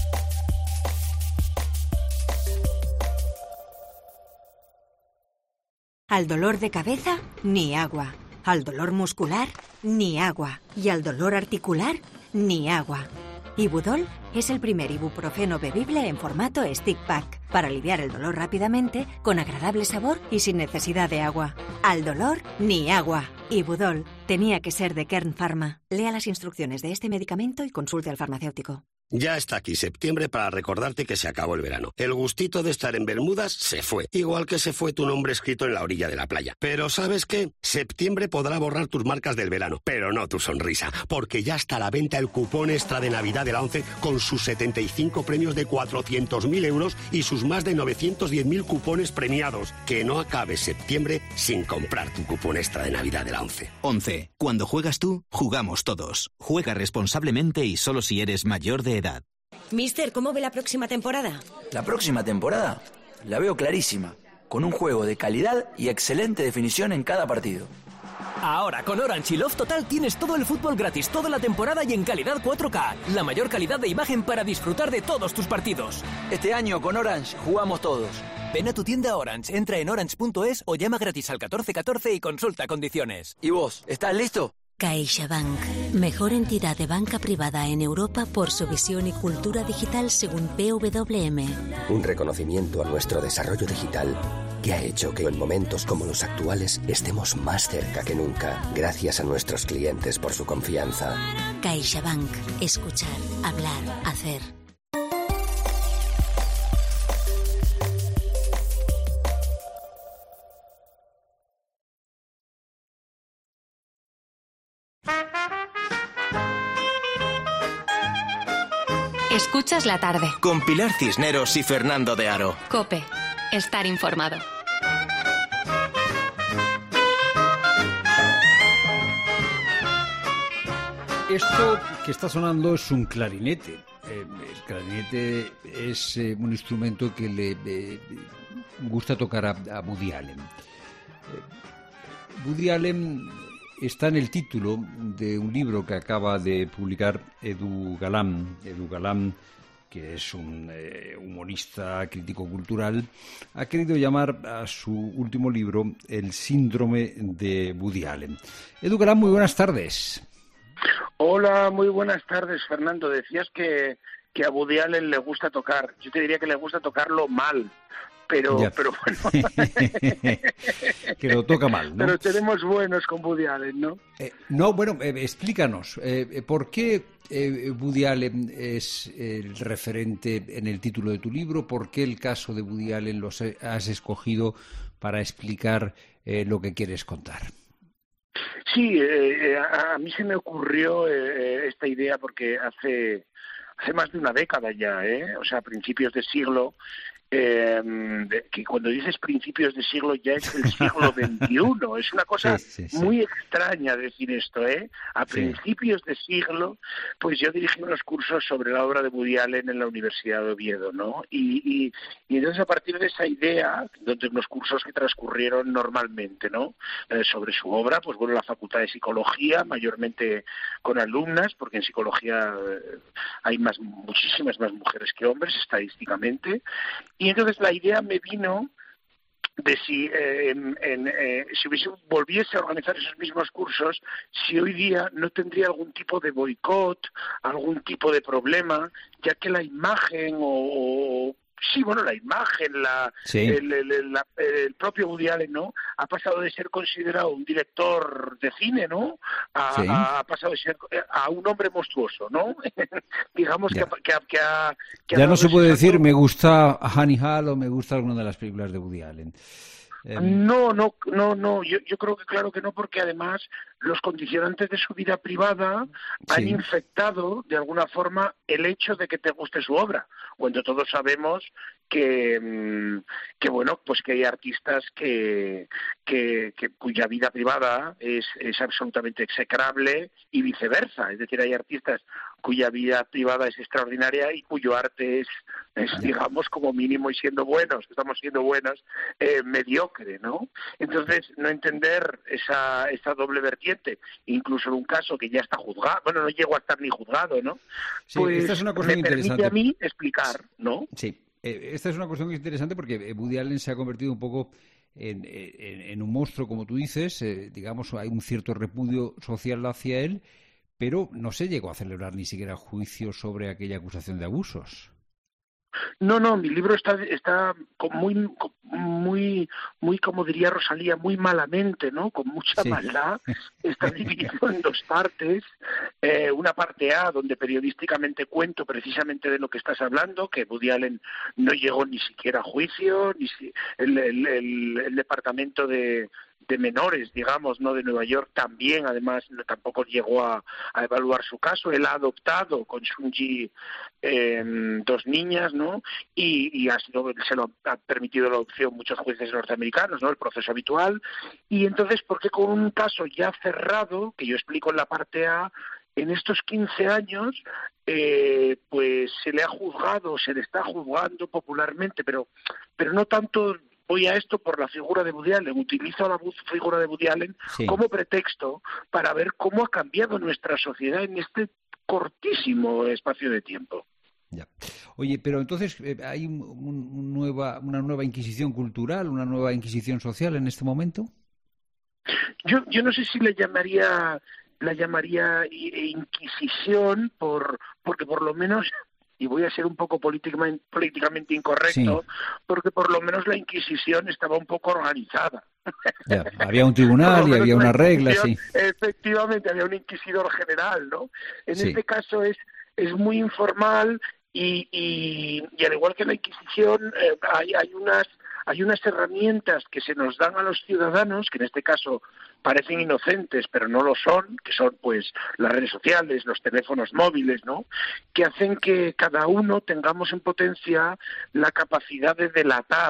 Al dolor de cabeza, ni agua. Al dolor muscular, ni agua. Y al dolor articular, ni agua. Ibudol es el primer ibuprofeno bebible en formato stick pack para aliviar el dolor rápidamente, con agradable sabor y sin necesidad de agua. Al dolor, ni agua. Ibudol tenía que ser de Kern Pharma. Lea las instrucciones de este medicamento y consulte al farmacéutico. Ya está aquí septiembre para recordarte que se acabó el verano. El gustito de estar en Bermudas se fue, igual que se fue tu nombre escrito en la orilla de la playa. Pero ¿sabes qué? Septiembre podrá borrar tus marcas del verano, pero no tu sonrisa, porque ya está a la venta el cupón extra de Navidad de la ONCE con sus 75 premios de 400.000 euros y sus más de 910.000 cupones premiados. Que no acabe septiembre sin comprar tu cupón extra de Navidad de la ONCE. ONCE. Cuando juegas tú, jugamos todos. Juega responsablemente y solo si eres mayor de edad. Mister, ¿cómo ve la próxima temporada? La próxima temporada la veo clarísima, con un juego de calidad y excelente definición en cada partido. Ahora con Orange y Love Total tienes todo el fútbol gratis toda la temporada y en calidad 4K. La mayor calidad de imagen para disfrutar de todos tus partidos. Este año con Orange jugamos todos. Ven a tu tienda Orange, entra en orange.es o llama gratis al 1414 y consulta condiciones. ¿Y vos, estás listo? CaixaBank, mejor entidad de banca privada en Europa por su visión y cultura digital según PWM. Un reconocimiento a nuestro desarrollo digital que ha hecho que en momentos como los actuales estemos más cerca que nunca, gracias a nuestros clientes por su confianza. CaixaBank, escuchar, hablar, hacer. Escuchas la tarde. Con Pilar Cisneros y Fernando de Aro. COPE. Estar informado. Esto que está sonando es un clarinete. El clarinete es un instrumento que le gusta tocar a Woody Allen. Woody Allen está en el título de un libro que acaba de publicar Edu Galán. Edu Galán, que es un humorista, crítico cultural, ha querido llamar a su último libro El síndrome de Woody Allen. Edu Galán, muy buenas tardes. Hola, muy buenas tardes, Fernando. Decías que a Woody Allen le gusta tocar. Yo te diría que le gusta tocarlo mal, pero bueno. Que lo toca mal, ¿no? Pero tenemos buenos con Woody Allen, ¿no? Explícanos, ¿por qué Woody Allen es el referente en el título de tu libro? ¿Por qué el caso de Woody Allen has escogido para explicar lo que quieres contar? Sí, a mí se me ocurrió esta idea porque hace más de una década ya, o sea, a principios de siglo, que cuando dices principios de siglo ya es el siglo XXI. Es una cosa muy extraña decir esto, A principios de siglo, pues yo dirigí unos cursos sobre la obra de Woody Allen en la Universidad de Oviedo, ¿no? Y entonces a partir de esa idea, donde unos cursos que transcurrieron normalmente, ¿no? Sobre su obra, pues bueno, la Facultad de Psicología, mayormente con alumnas, porque en psicología hay muchísimas más mujeres que hombres estadísticamente. Y entonces la idea me vino de si volviese a organizar esos mismos cursos, si hoy día no tendría algún tipo de boicot, algún tipo de problema, ya que la imagen la imagen, el propio Woody Allen, ¿no? Ha pasado de ser considerado un director de cine, ¿no? Ha pasado de ser a un hombre monstruoso, ¿no? Digamos que ya no se puede decir me gusta Honey Hall o me gusta alguna de las películas de Woody Allen. No, yo creo que claro que no, porque además los condicionantes de su vida privada han infectado de alguna forma el hecho de que te guste su obra, cuando todos sabemos que bueno, pues que hay artistas cuya vida privada es absolutamente execrable y viceversa, es decir, hay artistas cuya vida privada es extraordinaria y cuyo arte es digamos, como mínimo, y estamos siendo buenos, mediocre, ¿no? Entonces, no entender esa doble vertiente, incluso en un caso que ya está juzgado, bueno, no llegó a estar ni juzgado, ¿no? Sí, pues esta es una cuestión me permite interesante. A mí explicar, ¿no? Sí, esta es una cuestión interesante porque Woody Allen se ha convertido un poco en un monstruo, como tú dices, digamos, hay un cierto repudio social hacia él, pero no se llegó a celebrar ni siquiera juicio sobre aquella acusación de abusos. No, mi libro está muy, como diría Rosalía, muy malamente, ¿no? Con mucha maldad. Está dividido en dos partes. Una parte A, donde periodísticamente cuento precisamente de lo que estás hablando, que Woody Allen no llegó ni siquiera a juicio, el departamento de menores, digamos, no de Nueva York, también, además, tampoco llegó a evaluar su caso. Él ha adoptado con Sunji 2 niñas, ¿no? Y se lo ha permitido la adopción muchos jueces norteamericanos, ¿no? El proceso habitual. Y entonces, ¿por qué con un caso ya cerrado, que yo explico en la parte A, en estos 15 años, pues se le está juzgando popularmente, pero no tanto. Voy a esto por la figura de Woody Allen, utilizo la figura de Woody Allen como pretexto para ver cómo ha cambiado nuestra sociedad en este cortísimo espacio de tiempo. Ya. Oye, pero entonces ¿hay una nueva inquisición cultural, una nueva inquisición social en este momento? Yo no sé si la llamaría inquisición porque por lo menos, y voy a ser un poco políticamente incorrecto, porque por lo menos la Inquisición estaba un poco organizada. Ya, había un tribunal y había unas reglas, sí. Efectivamente, había un inquisidor general, ¿no? En este caso es muy informal y al igual que la Inquisición hay unas herramientas que se nos dan a los ciudadanos, que en este caso parecen inocentes, pero no lo son, que son pues las redes sociales, los teléfonos móviles, ¿no? Que hacen que cada uno tengamos en potencia la capacidad de delatar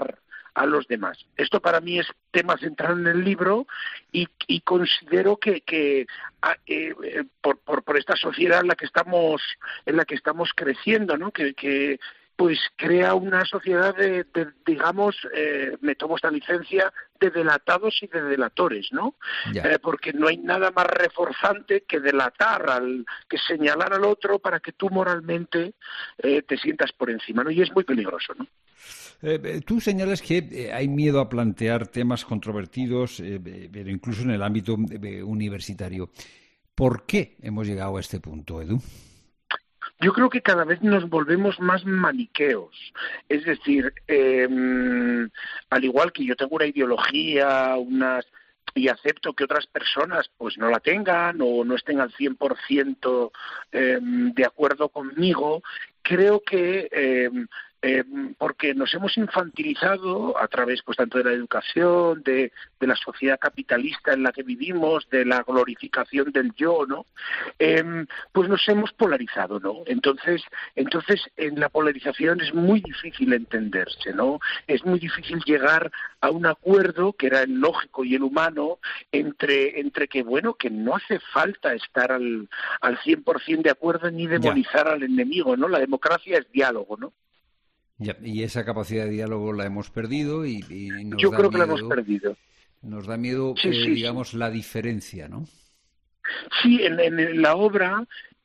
a los demás. Esto para mí es tema central en el libro y considero que por esta sociedad en la que estamos creciendo, ¿no? Que pues crea una sociedad de digamos, me tomo esta licencia, de delatados y de delatores, ¿no? Porque no hay nada más reforzante que delatar, que señalar al otro para que tú moralmente te sientas por encima, ¿no? Y es muy peligroso, ¿no? Tú señalas que hay miedo a plantear temas controvertidos, pero incluso en el ámbito universitario. ¿Por qué hemos llegado a este punto, Edu? Yo creo que cada vez nos volvemos más maniqueos. Es decir, al igual que yo tengo una ideología, y acepto que otras personas pues no la tengan o no estén al 100% de acuerdo conmigo, creo que porque nos hemos infantilizado a través pues tanto de la educación, de la sociedad capitalista en la que vivimos, de la glorificación del yo, ¿no? Pues nos hemos polarizado, ¿no? Entonces en la polarización es muy difícil entenderse, ¿no? Es muy difícil llegar a un acuerdo que era el lógico y el humano entre que bueno, que no hace falta estar al 100% de acuerdo ni demonizar al enemigo, ¿no? La democracia es diálogo, ¿no? Ya, y esa capacidad de diálogo la hemos perdido y nos Yo da creo que miedo, la hemos perdido. Nos da miedo, digamos, la diferencia, ¿no? Sí, en la obra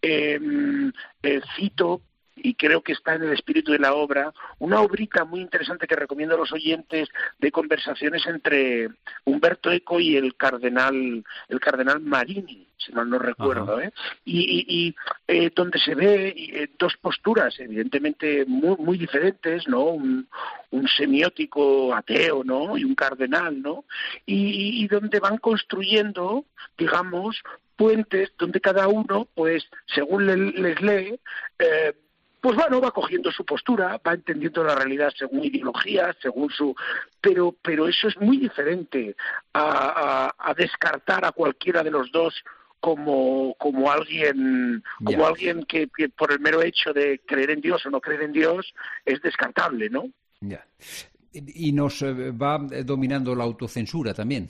cito, y creo que está en el espíritu de la obra, una obrita muy interesante que recomiendo a los oyentes de conversaciones entre Umberto Eco y el cardenal Marini, si mal no recuerdo, y donde se ve dos posturas evidentemente muy diferentes, ¿no? Un semiótico ateo, ¿no? Y un cardenal, ¿no? Y donde van construyendo, digamos, puentes donde cada uno, pues, según les lee, pues bueno, va cogiendo su postura, va entendiendo la realidad según ideología, según su... Pero eso es muy diferente a descartar a cualquiera de los dos como alguien que por el mero hecho de creer en Dios o no creer en Dios es descartable, ¿no? Ya. Y nos va dominando la autocensura también.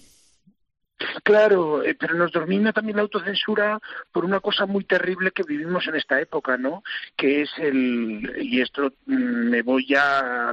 Claro, pero nos domina también la autocensura por una cosa muy terrible que vivimos en esta época, ¿no? Que es y esto me voy ya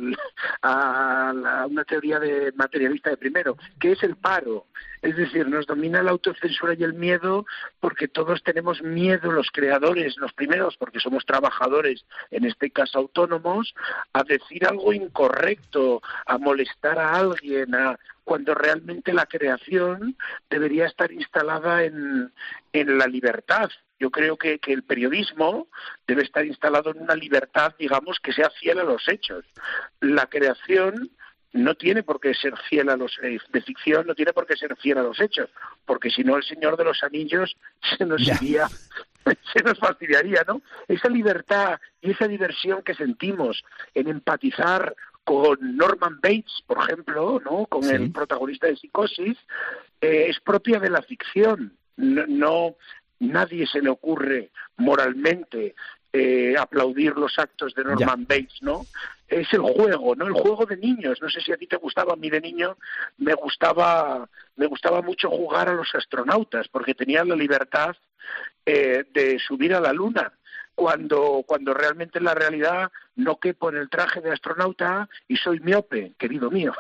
a una teoría de materialista de primero, que es el paro. Es decir, nos domina la autocensura y el miedo porque todos tenemos miedo, los creadores, los primeros, porque somos trabajadores, en este caso autónomos, a decir algo incorrecto, a molestar a alguien, cuando realmente la creación debería estar instalada en la libertad. Yo creo que el periodismo debe estar instalado en una libertad, digamos, que sea fiel a los hechos. La creación no tiene por qué ser fiel a los de ficción, no tiene por qué ser fiel a los hechos, porque si no el Señor de los Anillos se nos iría, se nos fastidiaría, ¿no? Esa libertad y esa diversión que sentimos en empatizar con Norman Bates, por ejemplo, ¿no? Con el protagonista de Psicosis, es propia de la ficción. No nadie se le ocurre moralmente aplaudir los actos de Norman Bates, ¿no? Es el juego, ¿no? El juego de niños. No sé si a ti te gustaba, a mí de niño me gustaba mucho jugar a los astronautas, porque tenían la libertad de subir a la luna, cuando realmente en la realidad no quepo en el traje de astronauta y soy miope, querido mío.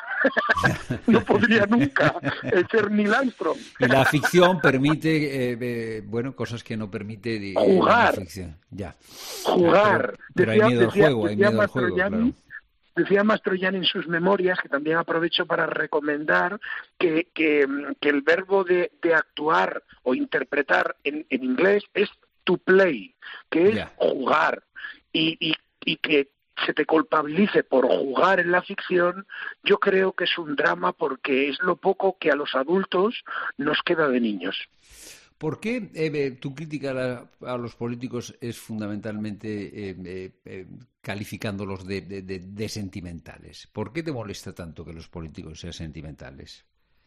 No podría nunca ser Neil Armstrong. Y la ficción permite, cosas que no permite jugar. La ficción. Ya. Jugar. Pero hay miedo al juego, hay miedo al juego, claro. Decía Mastroianni en sus memorias, que también aprovecho para recomendar, que el verbo de actuar o interpretar en inglés es to play, que es jugar, y que se te culpabilice por jugar en la ficción, yo creo que es un drama porque es lo poco que a los adultos nos queda de niños. ¿Por qué tu crítica a los políticos es fundamentalmente calificándolos de sentimentales? ¿Por qué te molesta tanto que los políticos sean sentimentales?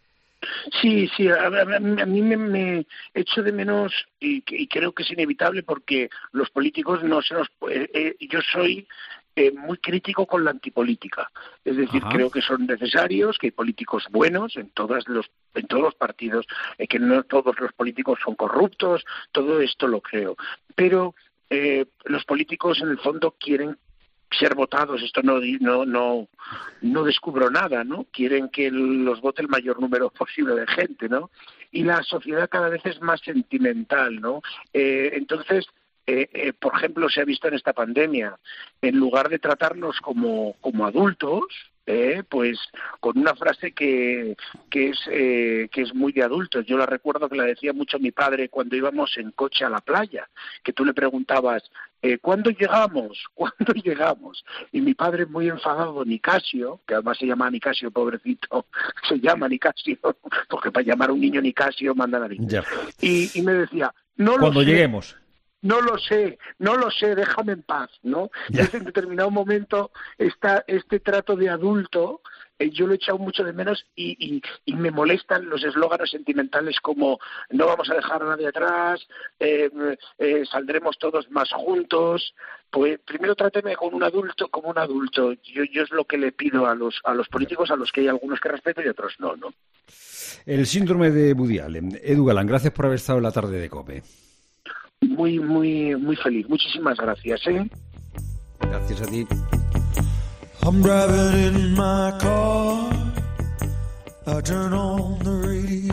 Sí, a mí me echo de menos y creo que es inevitable porque los políticos no se nos... yo soy muy crítico con la antipolítica. Es decir, creo que son necesarios, que hay políticos buenos en todos los partidos, que no todos los políticos son corruptos, todo esto lo creo. Pero los políticos en el fondo quieren ser votados, esto no descubro nada, ¿no? Quieren que los vote el mayor número posible de gente, ¿no? Y la sociedad cada vez es más sentimental, ¿no? Entonces, por ejemplo, se ha visto en esta pandemia, en lugar de tratarnos como adultos, pues con una frase que es muy de adultos. Yo la recuerdo que la decía mucho mi padre cuando íbamos en coche a la playa, que tú le preguntabas, ¿cuándo llegamos? ¿Cuándo llegamos? Y mi padre, muy enfadado, Nicasio, que además se llama Nicasio, pobrecito, se llama Nicasio, porque para llamar a un niño Nicasio mandan a niño. Y me decía, cuando lleguemos. No lo sé, déjame en paz, ¿no? En determinado momento este trato de adulto, yo lo he echado mucho de menos y me molestan los eslóganos sentimentales como no vamos a dejar a nadie atrás, saldremos todos más juntos. Pues primero tráteme como un adulto. Yo es lo que le pido a los políticos, a los que hay algunos que respeto y otros no. El síndrome de Woody Allen. Edu Galán, gracias por haber estado en la tarde de COPE. Muy, muy, muy feliz. Muchísimas gracias, Gracias a ti. I'm driving in my car. I turn on the radio.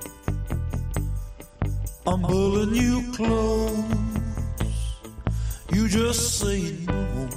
I'm pulling you close. You just say no.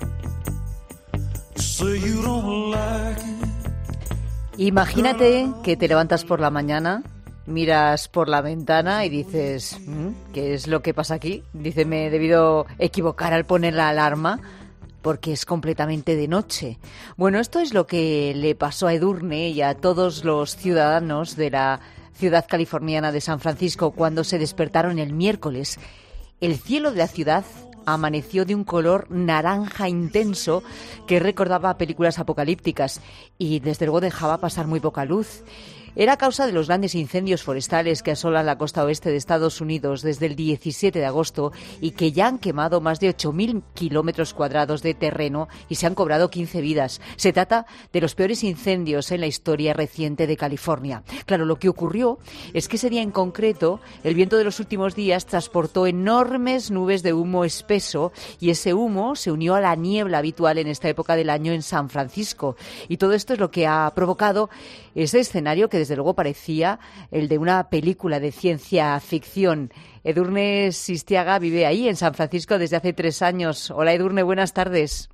Say you don't like it. Imagínate que te levantas por la mañana, miras por la ventana y dices, ¿qué es lo que pasa aquí? Dice, me he debido equivocar al poner la alarma porque es completamente de noche. Bueno, esto es lo que le pasó a Edurne y a todos los ciudadanos de la ciudad californiana de San Francisco cuando se despertaron el miércoles. El cielo de la ciudad amaneció de un color naranja intenso que recordaba a películas apocalípticas y desde luego dejaba pasar muy poca luz. Era a causa de los grandes incendios forestales que asolan la costa oeste de Estados Unidos desde el 17 de agosto y que ya han quemado más de 8.000 kilómetros cuadrados de terreno y se han cobrado 15 vidas. Se trata de los peores incendios en la historia reciente de California. Claro, lo que ocurrió es que ese día en concreto, el viento de los últimos días transportó enormes nubes de humo espeso y ese humo se unió a la niebla habitual en esta época del año en San Francisco. Y todo esto es lo que ha provocado ese escenario que desde luego parecía el de una película de ciencia ficción. Edurne Sistiaga vive ahí, en San Francisco, desde hace 3 años. Hola, Edurne, buenas tardes.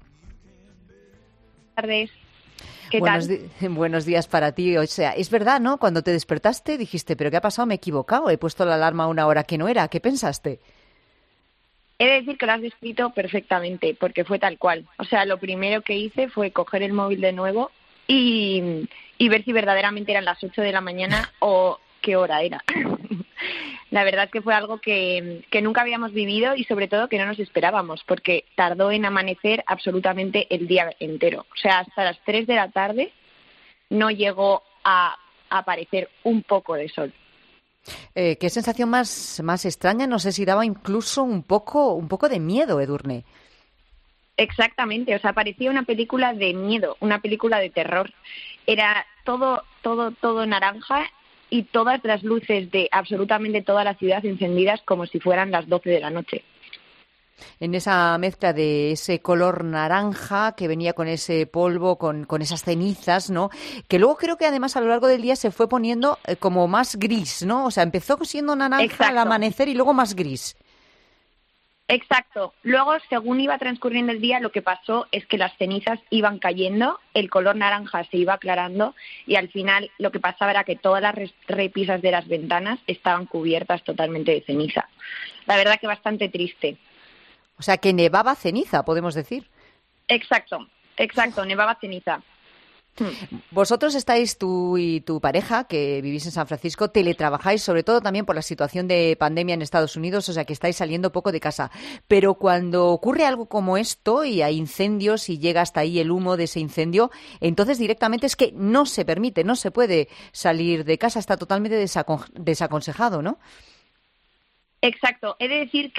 Buenas tardes. ¿Qué tal? Buenos días para ti. O sea, es verdad, ¿no? Cuando te despertaste dijiste, ¿pero qué ha pasado? Me he equivocado, he puesto la alarma a una hora que no era. ¿Qué pensaste? He de decir que lo has descrito perfectamente, porque fue tal cual. O sea, lo primero que hice fue coger el móvil de nuevo y ver si verdaderamente eran las 8 de la mañana o qué hora era. La verdad es que fue algo que nunca habíamos vivido y sobre todo que no nos esperábamos, porque tardó en amanecer absolutamente el día entero. O sea, hasta las 3 de la tarde no llegó a aparecer un poco de sol. ¿Qué sensación más extraña? No sé si daba incluso un poco de miedo, Edurne. Exactamente, o sea, parecía una película de miedo, una película de terror. Era todo naranja y todas las luces de absolutamente toda la ciudad encendidas como si fueran las 12 de la noche. En esa mezcla de ese color naranja que venía con ese polvo, con esas cenizas, ¿no? Que luego creo que además a lo largo del día se fue poniendo como más gris, ¿no? O sea, empezó siendo naranja al amanecer y luego más gris. Exacto. Luego, según iba transcurriendo el día, lo que pasó es que las cenizas iban cayendo, el color naranja se iba aclarando y al final lo que pasaba era que todas las repisas de las ventanas estaban cubiertas totalmente de ceniza. La verdad que bastante triste. O sea, que nevaba ceniza, podemos decir. Exacto, nevaba ceniza. Vosotros estáis, tú y tu pareja, que vivís en San Francisco, teletrabajáis, sobre todo también por la situación de pandemia en Estados Unidos, o sea que estáis saliendo poco de casa. Pero cuando ocurre algo como esto y hay incendios y llega hasta ahí el humo de ese incendio, entonces directamente es que no se permite, no se puede salir de casa, está totalmente desaconsejado, ¿no? Exacto. He de decir que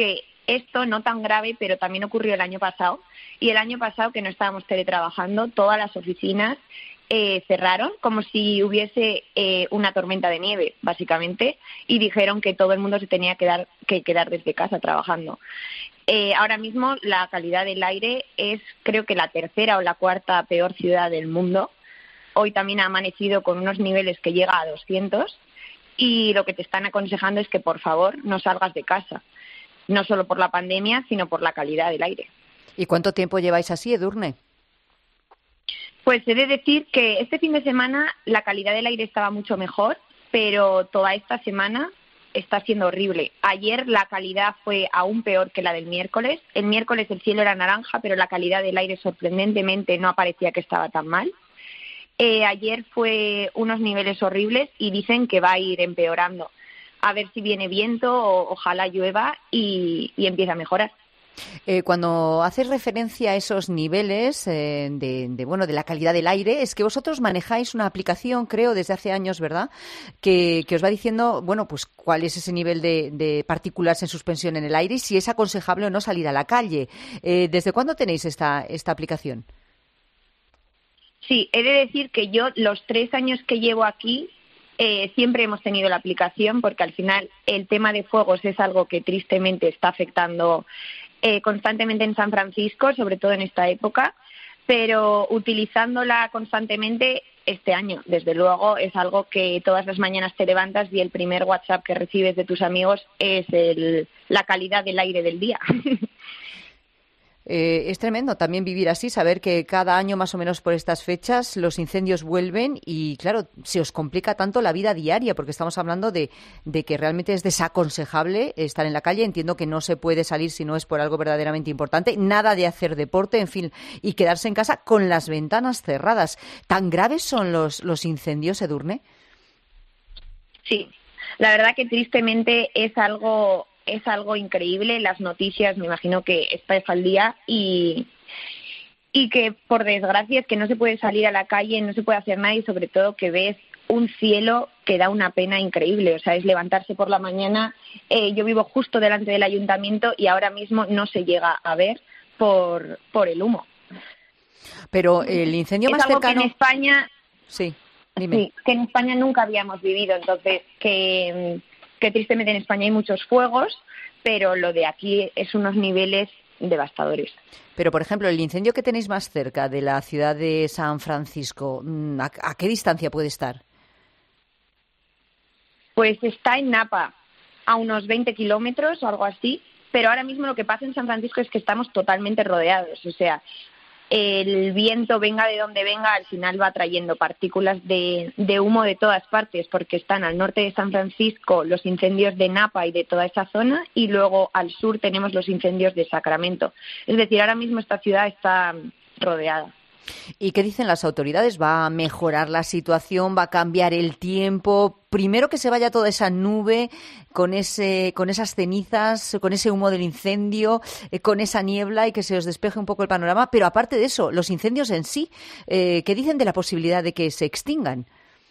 esto no tan grave, pero también ocurrió el año pasado. Y el año pasado, que no estábamos teletrabajando, todas las oficinas cerraron como si hubiese una tormenta de nieve, básicamente, y dijeron que todo el mundo se tenía que quedar desde casa trabajando. Ahora mismo la calidad del aire es, creo que la tercera o la cuarta peor ciudad del mundo. Hoy también ha amanecido con unos niveles que llega a 200 y lo que te están aconsejando es que por favor no salgas de casa, no solo por la pandemia, sino por la calidad del aire. ¿Y cuánto tiempo lleváis así, Edurne? Pues he de decir que este fin de semana la calidad del aire estaba mucho mejor, pero toda esta semana está siendo horrible. Ayer la calidad fue aún peor que la del miércoles. El miércoles el cielo era naranja, pero la calidad del aire sorprendentemente no parecía que estaba tan mal. Ayer fue unos niveles horribles y dicen que va a ir empeorando. A ver si viene viento o ojalá llueva y empieza a mejorar. Cuando haces referencia a esos niveles de la calidad del aire, es que vosotros manejáis una aplicación, creo, desde hace años, ¿verdad?, que os va diciendo, bueno, pues cuál es ese nivel de partículas en suspensión en el aire y si es aconsejable o no salir a la calle. ¿Desde cuándo tenéis esta aplicación? Sí, he de decir que yo los 3 años que llevo aquí siempre hemos tenido la aplicación porque al final el tema de fuegos es algo que tristemente está afectando constantemente en San Francisco, sobre todo en esta época, pero utilizándola constantemente este año, desde luego, es algo que todas las mañanas te levantas y el primer WhatsApp que recibes de tus amigos es la calidad del aire del día. Es tremendo también vivir así, saber que cada año más o menos por estas fechas los incendios vuelven y, claro, se os complica tanto la vida diaria porque estamos hablando de que realmente es desaconsejable estar en la calle. Entiendo que no se puede salir si no es por algo verdaderamente importante, nada de hacer deporte, en fin, y quedarse en casa con las ventanas cerradas. ¿Tan graves son los incendios, Edurne? Sí, la verdad que tristemente es algo increíble. Las noticias, me imagino que estáis al día y que por desgracia es que no se puede salir a la calle, no se puede hacer nada y sobre todo que ves un cielo que da una pena increíble. O sea, es levantarse por la mañana. Yo vivo justo delante del ayuntamiento y ahora mismo no se llega a ver por el humo. Pero el incendio más cercano... Que en España... Sí, dime. Sí, que en España nunca habíamos vivido, entonces que tristemente en España hay muchos fuegos, pero lo de aquí es unos niveles devastadores. Pero, por ejemplo, el incendio que tenéis más cerca de la ciudad de San Francisco, ¿a qué distancia puede estar? Pues está en Napa, a unos 20 kilómetros o algo así, pero ahora mismo lo que pasa en San Francisco es que estamos totalmente rodeados, o sea, el viento venga de donde venga, al final va trayendo partículas de humo de todas partes, porque están al norte de San Francisco los incendios de Napa y de toda esa zona, y luego al sur tenemos los incendios de Sacramento. Es decir, ahora mismo esta ciudad está rodeada. ¿Y qué dicen las autoridades? ¿Va a mejorar la situación? ¿Va a cambiar el tiempo? Primero que se vaya toda esa nube con esas cenizas, con ese humo del incendio, con esa niebla y que se os despeje un poco el panorama. Pero aparte de eso, los incendios en sí, ¿qué dicen de la posibilidad de que se extingan?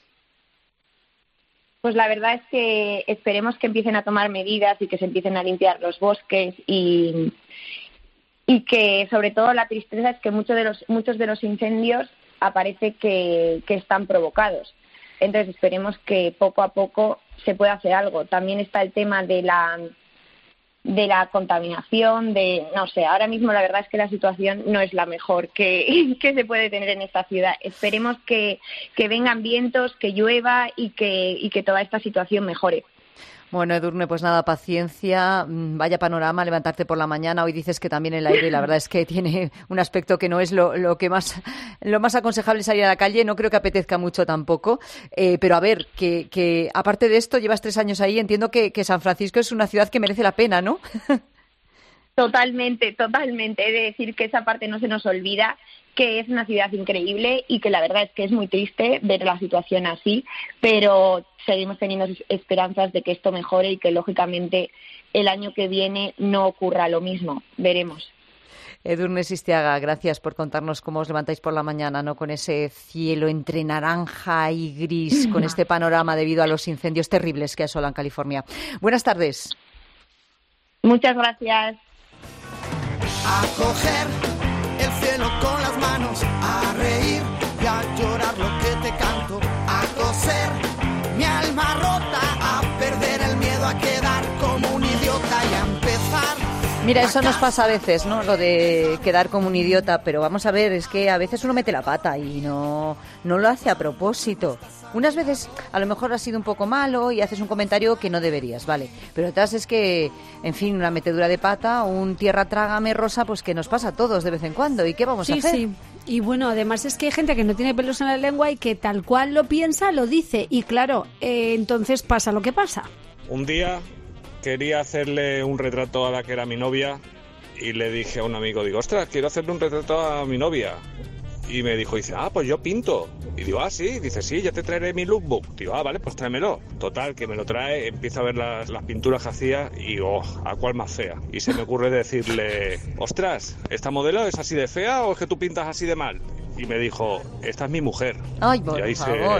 Pues la verdad es que esperemos que empiecen a tomar medidas y que se empiecen a limpiar los bosques y que sobre todo la tristeza es que muchos de los incendios aparece que están provocados. Entonces esperemos que poco a poco se pueda hacer algo. También está el tema de la contaminación, no sé, ahora mismo la verdad es que la situación no es la mejor que se puede tener en esta ciudad. Esperemos que vengan vientos, que llueva y que toda esta situación mejore. Bueno, Edurne, pues nada, paciencia, vaya panorama, levantarte por la mañana. Hoy dices que también el aire, la verdad es que tiene un aspecto que no es lo más aconsejable salir a la calle, no creo que apetezca mucho tampoco, pero a ver, que aparte de esto, llevas 3 años ahí, entiendo que San Francisco es una ciudad que merece la pena, ¿no? Totalmente. He de decir que esa parte no se nos olvida, que es una ciudad increíble y que la verdad es que es muy triste ver la situación así, pero seguimos teniendo esperanzas de que esto mejore y que lógicamente el año que viene no ocurra lo mismo. Veremos. Edurne Sistiaga, gracias por contarnos cómo os levantáis por la mañana, ¿no? Con ese cielo entre naranja y gris, con este panorama debido a los incendios terribles que asolan California. Buenas tardes. Muchas gracias. A coger el cielo con las manos, a reír y a llorar lo que te canto, a coser mi alma rota, a perder el miedo a quedar como un idiota y a empezar. Mira, eso nos pasa a veces, ¿no? Lo de quedar como un idiota, pero vamos a ver, es que a veces uno mete la pata y no lo hace a propósito. Unas veces a lo mejor has sido un poco malo y haces un comentario que no deberías, ¿vale? Pero otras es que, en fin, una metedura de pata, un tierra trágame rosa, pues que nos pasa a todos de vez en cuando. ¿Y qué vamos a hacer? Sí. Y bueno, además es que hay gente que no tiene pelos en la lengua y que tal cual lo piensa, lo dice. Y claro, entonces pasa lo que pasa. Un día quería hacerle un retrato a la que era mi novia y le dije a un amigo, digo, ostras, quiero hacerle un retrato a mi novia. Y me dijo, dice, pues yo pinto. Y digo, sí, dice, sí, ya te traeré mi lookbook. Digo, vale, pues tráemelo. Total, que me lo trae, empiezo a ver las pinturas que hacía y, ¿a cuál más fea? Y se me ocurre decirle, ostras, ¿esta modelo es así de fea o es que tú pintas así de mal? Y me dijo, esta es mi mujer. Ay, y ahí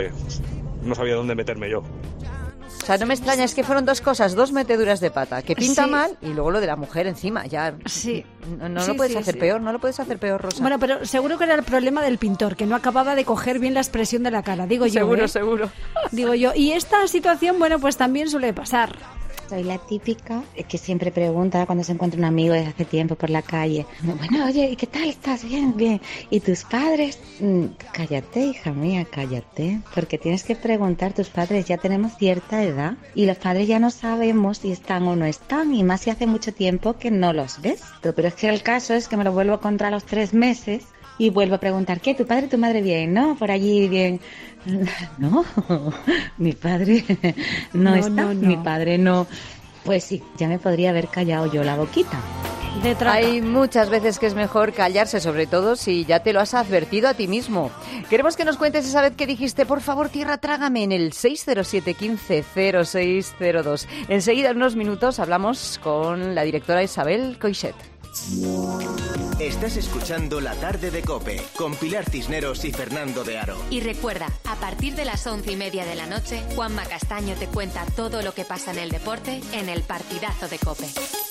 no sabía dónde meterme yo. O sea, no me extraña, es que fueron dos cosas, dos meteduras de pata, que pinta mal y luego lo de la mujer encima, ya. Sí. No lo puedes hacer peor, no lo puedes hacer peor, Rosa. Bueno, pero seguro que era el problema del pintor, que no acababa de coger bien la expresión de la cara, digo yo. Seguro. Digo yo, y esta situación, bueno, pues también suele pasar. Soy la típica que siempre pregunta cuando se encuentra un amigo desde hace tiempo por la calle. Bueno, oye, ¿y qué tal? ¿Estás bien? Bien. ¿Y tus padres? Cállate, hija mía, cállate. Porque tienes que preguntar, tus padres ya tenemos cierta edad y los padres ya no sabemos si están o no están, y más si hace mucho tiempo que no los ves. Pero es que el caso es que me lo vuelvo a encontrar a los 3 meses y vuelvo a preguntar, ¿qué? ¿Tu padre y tu madre bien? ¿No? ¿Por allí bien? No, mi padre no está, mi padre no. Pues sí, ya me podría haber callado yo la boquita. Hay muchas veces que es mejor callarse, sobre todo si ya te lo has advertido a ti mismo. Queremos que nos cuentes esa vez que dijiste, por favor, tierra trágame, en el 607-15-0602. Enseguida, en unos minutos, hablamos con la directora Isabel Coixet. Estás escuchando La Tarde de COPE con Pilar Cisneros y Fernando de Aro. Y recuerda, a partir de las 11:30 de la noche, Juanma Castaño te cuenta todo lo que pasa en el deporte en el partidazo de COPE.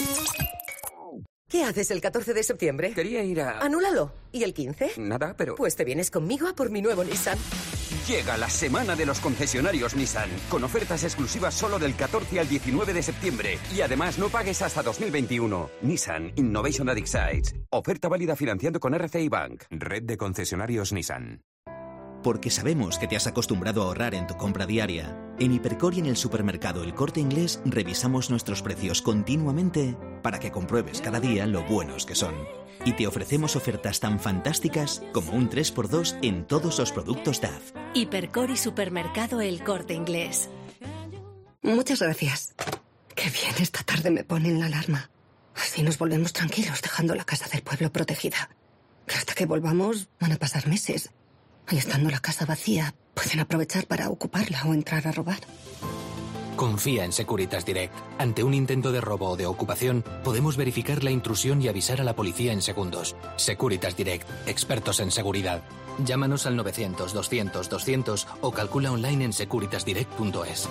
¿Qué haces el 14 de septiembre? Quería ir a... Anúlalo. ¿Y el 15? Nada, pero... Pues te vienes conmigo a por mi nuevo Nissan. Llega la semana de los concesionarios Nissan, con ofertas exclusivas solo del 14 al 19 de septiembre. Y además no pagues hasta 2021. Nissan Innovation that Excites. Oferta válida financiando con RCI Bank. Red de concesionarios Nissan. Porque sabemos que te has acostumbrado a ahorrar en tu compra diaria. En Hipercor y en el supermercado El Corte Inglés revisamos nuestros precios continuamente para que compruebes cada día lo buenos que son. Y te ofrecemos ofertas tan fantásticas como un 3x2 en todos los productos DAF. Hipercor y supermercado El Corte Inglés. Muchas gracias. Qué bien, esta tarde me ponen la alarma. Así nos volvemos tranquilos dejando la casa del pueblo protegida. Que hasta que volvamos van a pasar meses. Y estando la casa vacía, pueden aprovechar para ocuparla o entrar a robar. Confía en Securitas Direct. Ante un intento de robo o de ocupación, podemos verificar la intrusión y avisar a la policía en segundos. Securitas Direct, expertos en seguridad. Llámanos al 900-200-200 o calcula online en securitasdirect.es.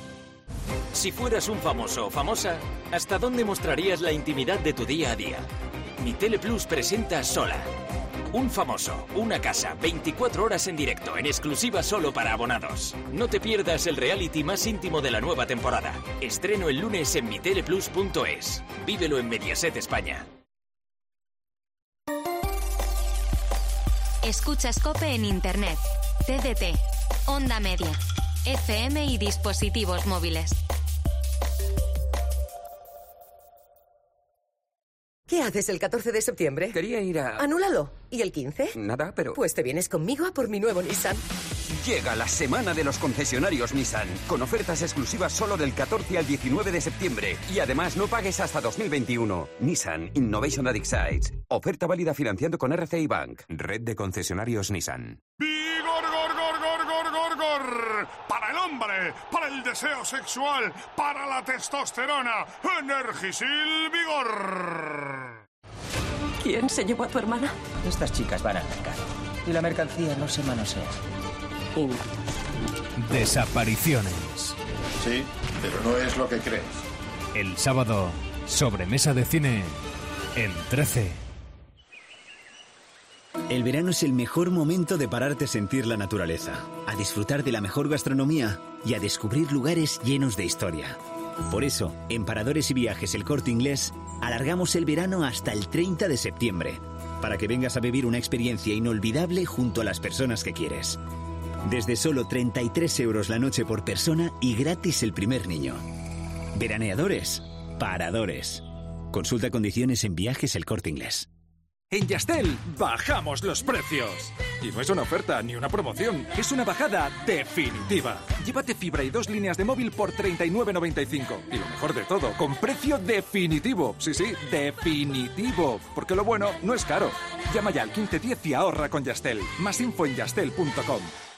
Si fueras un famoso o famosa, ¿hasta dónde mostrarías la intimidad de tu día a día? Mi Teleplus presenta Sola. Un famoso, una casa, 24 horas en directo, en exclusiva solo para abonados. No te pierdas el reality más íntimo de la nueva temporada. Estreno el lunes en miteleplus.es. Vívelo en Mediaset España. Escuchas COPE en Internet, TDT, Onda Media, FM y dispositivos móviles. ¿Qué haces el 14 de septiembre? Quería ir a... Anúlalo. ¿Y el 15? Nada, pero... Pues te vienes conmigo a por mi nuevo Nissan. Llega la semana de los concesionarios Nissan, con ofertas exclusivas solo del 14 al 19 de septiembre. Y además no pagues hasta 2021. Nissan Innovation that Excites. Oferta válida financiando con RCI Bank. Red de concesionarios Nissan. ¡Vigor, gor, gor, gor, gor, gor, gor! Para el hombre, para el deseo sexual, para la testosterona. Energisil Vigor. ¿Quién se llevó a tu hermana? Estas chicas van al mercado y la mercancía no se manosea. Desapariciones. Sí, pero no es lo que crees. El sábado, Sobremesa de cine en 13. El verano es el mejor momento de pararte a sentir la naturaleza, a disfrutar de la mejor gastronomía y a descubrir lugares llenos de historia. Por eso, en Paradores y Viajes El Corte Inglés, alargamos el verano hasta el 30 de septiembre, para que vengas a vivir una experiencia inolvidable junto a las personas que quieres. Desde solo 33 euros la noche por persona y gratis el primer niño. Veraneadores, Paradores. Consulta condiciones en Viajes El Corte Inglés. En Yastel bajamos los precios. Y no es una oferta ni una promoción, es una bajada definitiva. Llévate fibra y 2 líneas de móvil por 39,95. Y lo mejor de todo, con precio definitivo. Sí, definitivo. Porque lo bueno no es caro. Llama ya al 1510 y ahorra con Yastel. Más info en yastel.com.